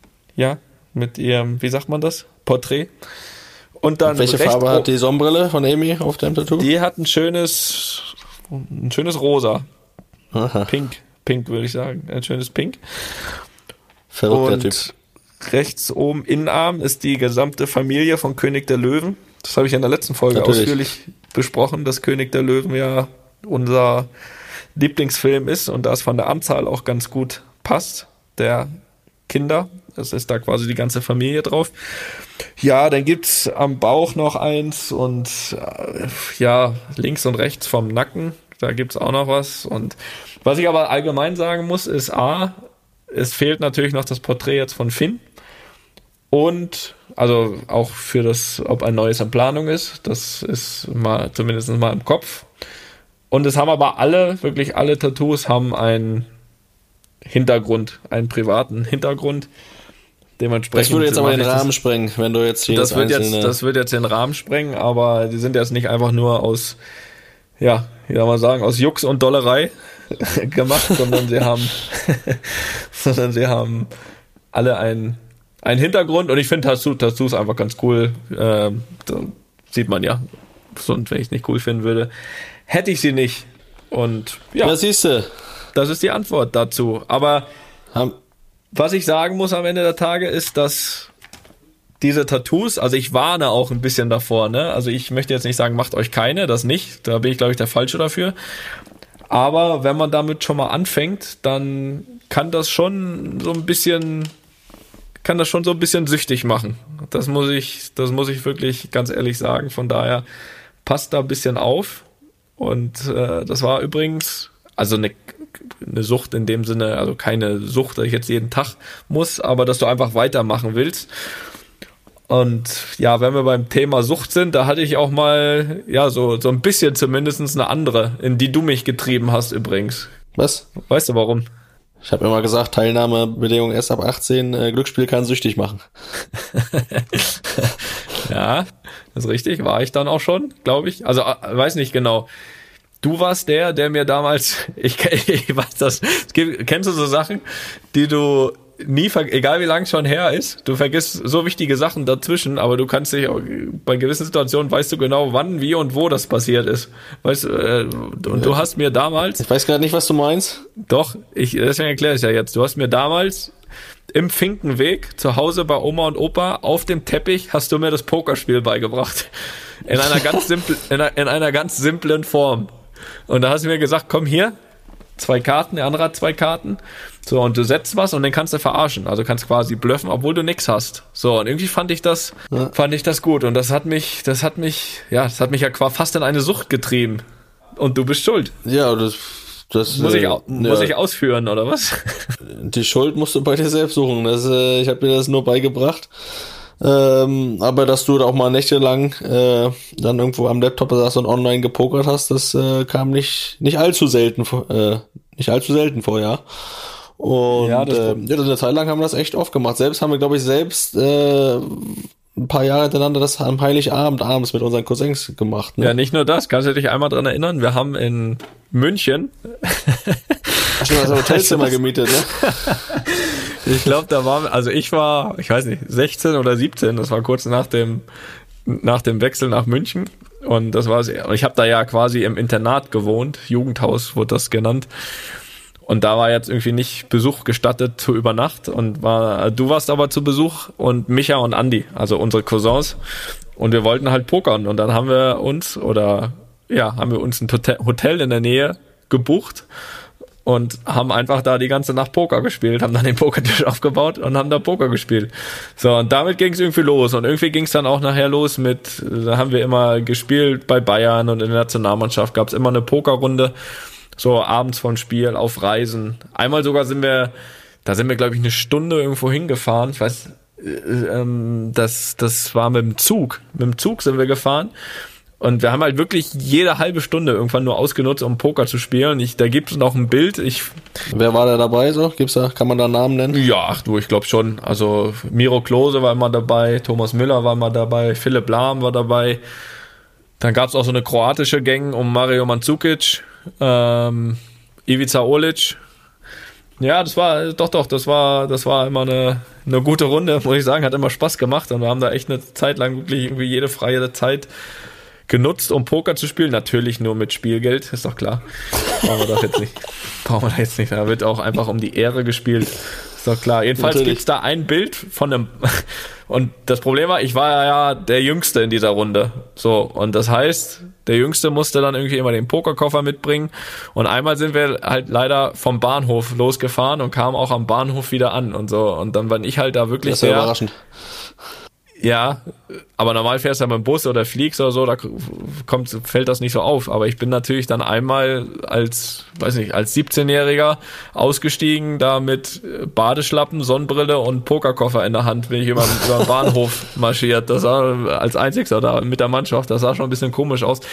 wie sagt man das, Porträt. Und dann welche Farbe hat die Sonnenbrille von Amy auf dem Tattoo? Die hat ein schönes Rosa. Aha. Pink würde ich sagen. Ein schönes Pink. Verrückter Typ. Rechts oben Innenarm ist die gesamte Familie von König der Löwen. Das habe ich in der letzten Folge ausführlich besprochen, dass König der Löwen ja unser Lieblingsfilm ist und das von der Anzahl auch ganz gut passt, der Kinder. Das ist da quasi die ganze Familie drauf. Ja, dann gibt's am Bauch noch eins und links und rechts vom Nacken, da gibt's auch noch was. Und was ich aber allgemein sagen muss, ist es fehlt natürlich noch das Porträt jetzt von Finn. Und, also auch für das, ob ein neues in Planung ist, das ist mal zumindest mal im Kopf. Und es haben aber wirklich alle Tattoos haben ein Hintergrund, einen privaten Hintergrund. Dementsprechend. Das würde jetzt aber den Rahmen sprengen, wenn du jetzt das wird jetzt den Rahmen sprengen, aber die sind jetzt nicht einfach nur aus, ja, wie soll man sagen, aus Jux und Dollerei gemacht, sondern sie haben alle einen Hintergrund, und ich finde Tattoos einfach ganz cool. Da sieht man ja, sonst, wenn ich es nicht cool finden würde, hätte ich sie nicht. Und ja, das siehst du. Das ist die Antwort dazu. Aber was ich sagen muss am Ende der Tage ist, dass diese Tattoos, also ich warne auch ein bisschen davor, ne? Also ich möchte jetzt nicht sagen, macht euch keine, das nicht. Da bin ich, glaube ich, der Falsche dafür. Aber wenn man damit schon mal anfängt, dann kann das schon so ein bisschen süchtig machen. Das muss ich wirklich ganz ehrlich sagen. Von daher passt da ein bisschen auf. Und das war übrigens, also eine Sucht in dem Sinne, also keine Sucht, dass ich jetzt jeden Tag muss, aber dass du einfach weitermachen willst. Und ja, wenn wir beim Thema Sucht sind, da hatte ich auch mal, ja, so ein bisschen zumindest eine andere, in die du mich getrieben hast übrigens. Was? Weißt du warum? Ich habe immer gesagt, Teilnahmebedingung erst ab 18, Glücksspiel kann süchtig machen. Ja, das ist richtig, war ich dann auch schon, glaube ich. Also, weiß nicht genau. Du warst der mir damals, ich weiß das, kennst du so Sachen, die du nie, egal wie lange es schon her ist, du vergisst so wichtige Sachen dazwischen, aber du kannst dich auch, bei gewissen Situationen weißt du genau, wann, wie und wo das passiert ist. Weißt und du hast mir damals... Ich weiß gerade nicht, was du meinst. Doch, deswegen erkläre ich ja jetzt. Du hast mir damals im Finkenweg zu Hause bei Oma und Opa auf dem Teppich hast du mir das Pokerspiel beigebracht. In einer ganz simplen Form. Und da hast du mir gesagt, komm hier, 2 Karten, der andere hat 2 Karten. So, und du setzt was und den kannst du verarschen. Also kannst quasi bluffen, obwohl du nix hast. So, und irgendwie fand ich das gut. Und das hat mich ja fast in eine Sucht getrieben. Und du bist schuld. Ja, das muss ich ausführen, oder was? Die Schuld musst du bei dir selbst suchen. Ich habe dir das nur beigebracht. Aber dass du da auch mal nächtelang dann irgendwo am Laptop saß und online gepokert hast, das kam nicht allzu selten vor, ja. Und ja, eine Zeit lang haben wir das echt oft gemacht. Selbst haben wir, glaube ich, ein paar Jahre hintereinander das am Heiligabend abends mit unseren Cousins gemacht. Ne? Ja, nicht nur das. Kannst du dich einmal dran erinnern? Wir haben in München hast du das Hotelzimmer gemietet, ne? Ich glaube, ich weiß nicht, 16 oder 17, das war kurz nach dem Wechsel nach München, und ich habe da ja quasi im Internat gewohnt, Jugendhaus wurde das genannt, und da war jetzt irgendwie nicht Besuch gestattet zu Übernacht, und du warst aber zu Besuch und Micha und Andi, also unsere Cousins, und wir wollten halt pokern, und dann haben wir uns ein Hotel in der Nähe gebucht und haben einfach da die ganze Nacht Poker gespielt, haben dann den Pokertisch aufgebaut und haben da Poker gespielt. So, und damit ging es irgendwie los. Und irgendwie ging es dann auch nachher los da haben wir immer gespielt bei Bayern, und in der Nationalmannschaft gab es immer eine Pokerrunde, so abends vom Spiel, auf Reisen. Einmal sogar sind wir, glaube ich, eine Stunde irgendwo hingefahren. Ich weiß, das war mit dem Zug. Mit dem Zug sind wir gefahren. Und wir haben halt wirklich jede halbe Stunde irgendwann nur ausgenutzt, um Poker zu spielen. Da gibt es noch ein Bild. Wer war da dabei so? Kann man da Namen nennen? Ja, ich glaube schon. Also Miro Klose war immer dabei, Thomas Müller war immer dabei, Philipp Lahm war dabei. Dann gab es auch so eine kroatische Gang um Mario Mandzukic, Ivica Olic. Ja, das war immer eine gute Runde, muss ich sagen. Hat immer Spaß gemacht, und wir haben da echt eine Zeit lang wirklich irgendwie jede freie Zeit genutzt, um Poker zu spielen. Natürlich nur mit Spielgeld, ist doch klar. Brauchen wir da jetzt nicht. Da wird auch einfach um die Ehre gespielt. Ist doch klar. Jedenfalls gibt's da ein Bild von einem, und das Problem war, ich war ja der Jüngste in dieser Runde. So, und das heißt, der Jüngste musste dann irgendwie immer den Pokerkoffer mitbringen, und einmal sind wir halt leider vom Bahnhof losgefahren und kamen auch am Bahnhof wieder an und so, und dann war ich halt da wirklich sehr überraschend. Ja, aber normal fährst du ja mit dem Bus oder fliegst oder so, da fällt das nicht so auf. Aber ich bin natürlich dann einmal als 17-Jähriger ausgestiegen, da mit Badeschlappen, Sonnenbrille und Pokerkoffer in der Hand, bin ich über den Bahnhof marschiert. Das war als Einzigster da mit der Mannschaft, das sah schon ein bisschen komisch aus.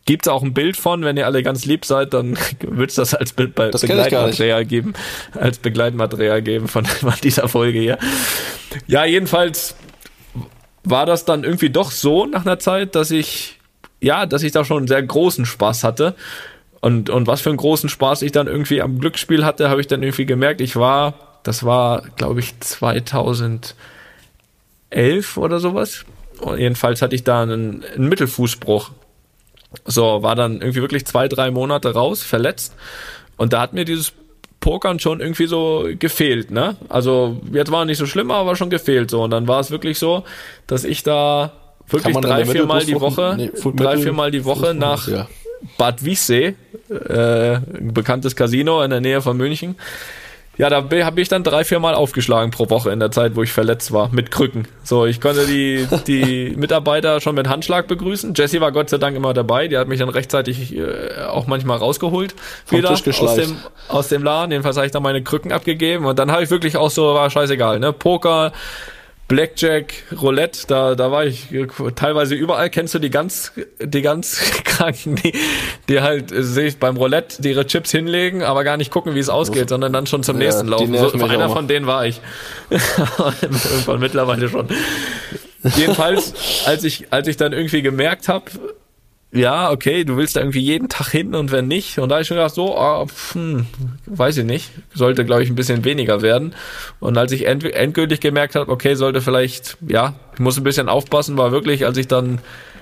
Gibt's auch ein Bild von, wenn ihr alle ganz lieb seid, dann wird's das als Begleitmaterial geben, von dieser Folge hier. Ja, jedenfalls war das dann irgendwie doch so nach einer Zeit, dass ich da schon einen sehr großen Spaß hatte. Und was für einen großen Spaß ich dann irgendwie am Glücksspiel hatte, habe ich dann irgendwie gemerkt. Das war, glaube ich, 2011 oder sowas. Und jedenfalls hatte ich da einen Mittelfußbruch. So, war dann irgendwie wirklich 2-3 Monate raus, verletzt. Und da hat mir dieses Pokern schon irgendwie so gefehlt, ne? Also, jetzt war nicht so schlimm, aber schon gefehlt, so. Und dann war es wirklich so, dass ich da wirklich 3-4 Mal die Woche nach Bad Wiessee, ein bekanntes Casino in der Nähe von München. Ja, da habe ich dann 3-4 Mal aufgeschlagen pro Woche in der Zeit, wo ich verletzt war, mit Krücken. So, ich konnte die Mitarbeiter schon mit Handschlag begrüßen. Jessie war Gott sei Dank immer dabei, die hat mich dann rechtzeitig auch manchmal rausgeholt. Wieder aus dem Laden. Jedenfalls habe ich dann meine Krücken abgegeben und dann habe ich wirklich auch so, war scheißegal, ne? Poker, Blackjack, Roulette, da war ich teilweise überall. Kennst du die ganz Kranken, die halt sehe ich beim Roulette die ihre Chips hinlegen, aber gar nicht gucken, wie es ausgeht, sondern dann schon zum nächsten laufen. So, einer von denen war ich. Irgendwann mittlerweile schon. Jedenfalls, als ich dann irgendwie gemerkt habe, ja, okay, du willst da irgendwie jeden Tag hin und wenn nicht. Und da habe ich schon gedacht, weiß ich nicht, sollte, glaube ich, ein bisschen weniger werden. Und als ich endgültig gemerkt habe, okay, sollte vielleicht, ich muss ein bisschen aufpassen, war wirklich, als ich dann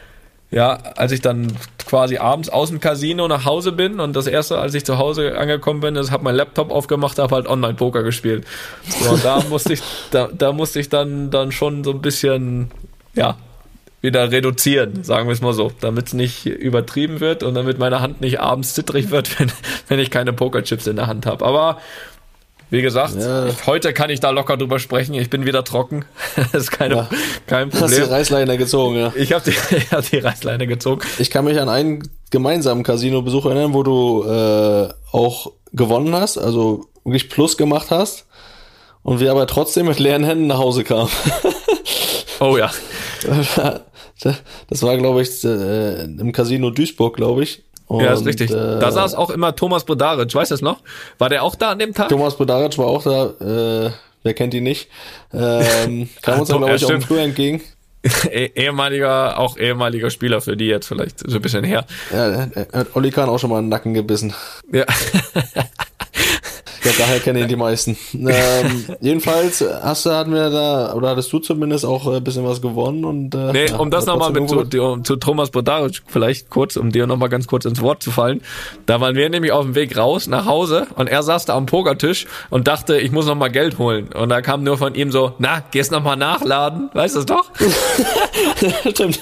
quasi abends aus dem Casino nach Hause bin und das erste, als ich zu Hause angekommen bin, ist, habe mein Laptop aufgemacht, habe halt Online-Poker gespielt. So, und da musste ich dann schon so ein bisschen, wieder reduzieren, sagen wir es mal so, damit es nicht übertrieben wird und damit meine Hand nicht abends zittrig wird, wenn ich keine Pokerchips in der Hand habe. Aber wie gesagt, heute kann ich da locker drüber sprechen. Ich bin wieder trocken. Das ist kein Problem. Hast die Reißleine gezogen, ja. Ich hab die Reißleine gezogen. Ich kann mich an einen gemeinsamen Casino-Besuch erinnern, wo du auch gewonnen hast, also wirklich Plus gemacht hast und wir aber trotzdem mit leeren Händen nach Hause kamen. Oh ja. Das war, glaube ich, im Casino Duisburg, glaube ich. Und, ja, ist richtig. Da saß auch immer Thomas Bodaric, weißt du das noch? War der auch da an dem Tag? Thomas Bodaric war auch da, wer kennt ihn nicht? Kam uns dann, glaube ich, auch im Flur entgegen. ehemaliger Spieler für die jetzt vielleicht so ein bisschen her. Ja, hat Olli Kahn auch schon mal in den Nacken gebissen. Ja. Ja, daher kennen ihn die meisten. Jedenfalls hattest du zumindest auch ein bisschen was gewonnen und um das nochmal zu Thomas Bodaric vielleicht kurz, um dir nochmal ganz kurz ins Wort zu fallen. Da waren wir nämlich auf dem Weg raus nach Hause und er saß da am Pokertisch und dachte, ich muss nochmal Geld holen. Und da kam nur von ihm so, gehst nochmal nachladen, weißt du das doch? Stimmt.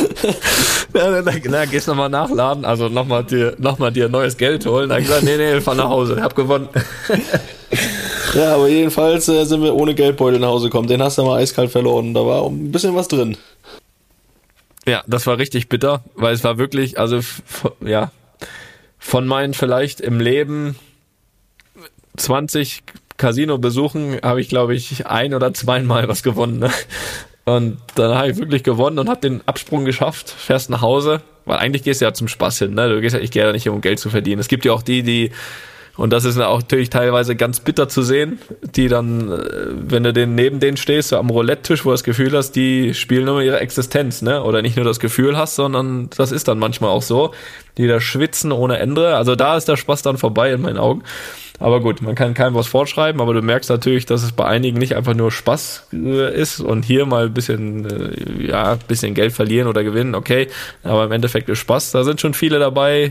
Gehst nochmal nachladen, also nochmal dir neues Geld holen. Da hab ich gesagt, nee, fahr nach Hause, hab gewonnen. Ja, aber jedenfalls sind wir ohne Geldbeutel nach Hause gekommen. Den hast du mal eiskalt verloren. Da war ein bisschen was drin. Ja, das war richtig bitter, weil es war wirklich, also von meinen vielleicht im Leben 20 Casino-Besuchen habe ich, glaube ich, 1 oder 2 Mal was gewonnen. Ne? Und dann habe ich wirklich gewonnen und habe den Absprung geschafft, fährst nach Hause, weil eigentlich gehst du ja zum Spaß hin. Ne? Ich gehe ja nicht hin, um Geld zu verdienen. Es gibt ja auch die und das ist auch natürlich teilweise ganz bitter zu sehen, die dann, wenn du neben denen stehst, so am Roulette-Tisch, wo du das Gefühl hast, die spielen nur ihre Existenz, ne? Oder nicht nur das Gefühl hast, sondern das ist dann manchmal auch so, die da schwitzen ohne Ende. Also da ist der Spaß dann vorbei in meinen Augen. Aber gut, man kann keinem was vorschreiben, aber du merkst natürlich, dass es bei einigen nicht einfach nur Spaß ist und hier mal ein bisschen Geld verlieren oder gewinnen, okay, aber im Endeffekt ist Spaß. Da sind schon viele dabei,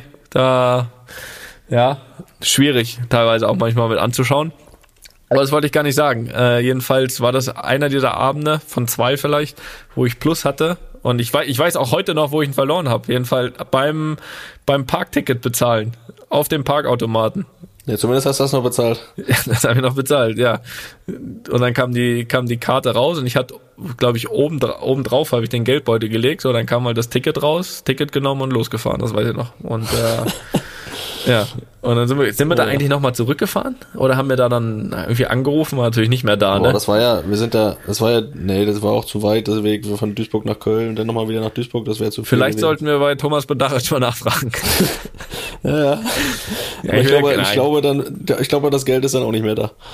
schwierig teilweise auch manchmal mit anzuschauen. Aber das wollte ich gar nicht sagen. Jedenfalls war das einer dieser Abende von 2 vielleicht, wo ich Plus hatte. Und ich weiß auch heute noch, wo ich ihn verloren habe. Jedenfalls beim Parkticket bezahlen. Auf dem Parkautomaten. Ja, zumindest hast du das noch bezahlt. Ja, das habe ich noch bezahlt, ja. Und dann kam die Karte raus und ich hatte, glaube ich, oben drauf habe ich den Geldbeutel gelegt. So, dann kam halt das Ticket raus, Ticket genommen und losgefahren. Das weiß ich noch. Und Ja. Und dann sind wir da eigentlich nochmal zurückgefahren? Oder haben wir da dann irgendwie angerufen? War natürlich nicht mehr da, ne? Das war auch zu weit, der Weg von Duisburg nach Köln und dann nochmal wieder nach Duisburg, das wäre zu viel. Vielleicht sollten wir bei Thomas Bedachert mal nachfragen. Ja. Ich glaube, das Geld ist dann auch nicht mehr da.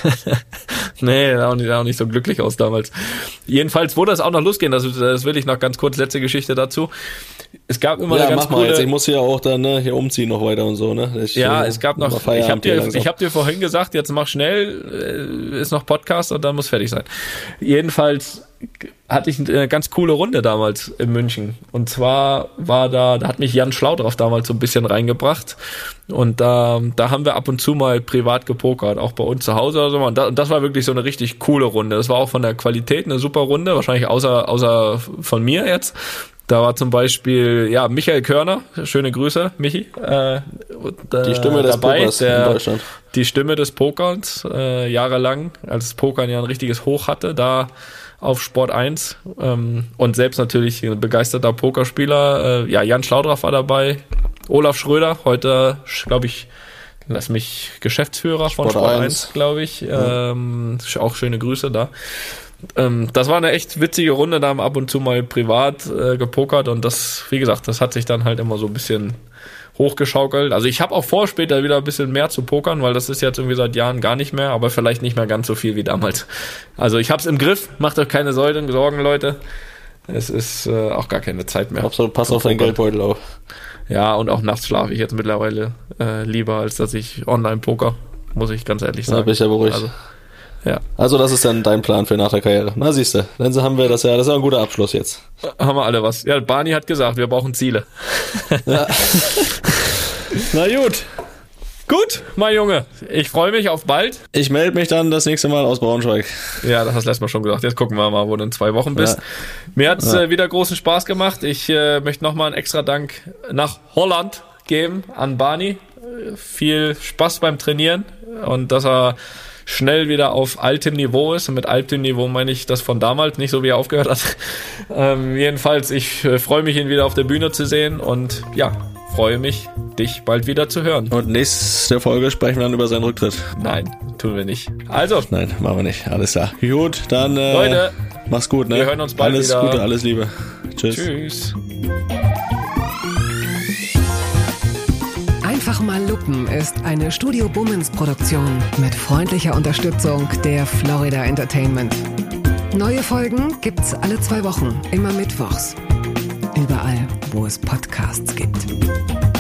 Nee, auch nicht so glücklich aus damals. Jedenfalls wurde es auch noch losgehen, das will ich noch ganz kurz, letzte Geschichte dazu. Es gab immer eine ganz coole... Jetzt. Ich muss hier auch dann hier umziehen noch weiter und so, ne? Es gab noch... Ich hab dir vorhin gesagt, jetzt mach schnell, ist noch Podcast und dann muss fertig sein. Jedenfalls hatte ich eine ganz coole Runde damals in München. Und zwar da hat mich Jan Schlaudraff damals so ein bisschen reingebracht. Und da haben wir ab und zu mal privat gepokert, auch bei uns zu Hause oder so. Und das war wirklich so eine richtig coole Runde. Das war auch von der Qualität eine super Runde, wahrscheinlich außer von mir jetzt. Da war zum Beispiel, Michael Körner, schöne Grüße, Michi. Die Stimme des Pokers in Deutschland. Die Stimme des Pokerns, jahrelang, als Pokern ja ein richtiges Hoch hatte, da auf Sport 1. Und selbst natürlich ein begeisterter Pokerspieler. Jan Schlaudraff war dabei. Olaf Schröder, heute, glaube ich, Geschäftsführer von Sport 1, glaube ich. Ja. Auch schöne Grüße da. Das war eine echt witzige Runde, da haben ab und zu mal privat gepokert und das, wie gesagt, das hat sich dann halt immer so ein bisschen hochgeschaukelt. Also ich habe auch vor, später wieder ein bisschen mehr zu pokern, weil das ist jetzt irgendwie seit Jahren gar nicht mehr, aber vielleicht nicht mehr ganz so viel wie damals. Also ich hab's im Griff, macht euch keine Sorgen, Leute. Es ist auch gar keine Zeit mehr. Pass auf deinen Geldbeutel auf. Ja, und auch nachts schlafe ich jetzt mittlerweile lieber, als dass ich online poker, muss ich ganz ehrlich sagen. Da bin ich ja beruhigt. Also das ist dann dein Plan für nach der Karriere. Na siehst du, dann haben wir das ist ja ein guter Abschluss jetzt. Haben wir alle was. Ja, Barney hat gesagt, wir brauchen Ziele. Ja. Na gut. Gut, mein Junge. Ich freue mich auf bald. Ich melde mich dann das nächste Mal aus Braunschweig. Ja, das hast du letztes Mal schon gesagt. Jetzt gucken wir mal, wo du in 2 Wochen bist. Ja. Mir hat's wieder großen Spaß gemacht. Ich möchte nochmal einen extra Dank nach Holland geben an Barney. Viel Spaß beim Trainieren und dass er schnell wieder auf altem Niveau ist. Und mit altem Niveau meine ich das von damals, nicht so wie er aufgehört hat. Jedenfalls, ich freue mich, ihn wieder auf der Bühne zu sehen und freue mich, dich bald wieder zu hören. Und nächste Folge sprechen wir dann über seinen Rücktritt. Nein, tun wir nicht. Also. Nein, machen wir nicht. Alles klar. Gut, dann Leute, mach's gut. Ne? Wir hören uns bald wieder. Alles Gute, alles Liebe. Tschüss. Einfach mal Lupen ist eine Studio Bummens Produktion mit freundlicher Unterstützung der Florida Entertainment. Neue Folgen gibt's alle 2 Wochen, immer mittwochs. Überall, wo es Podcasts gibt.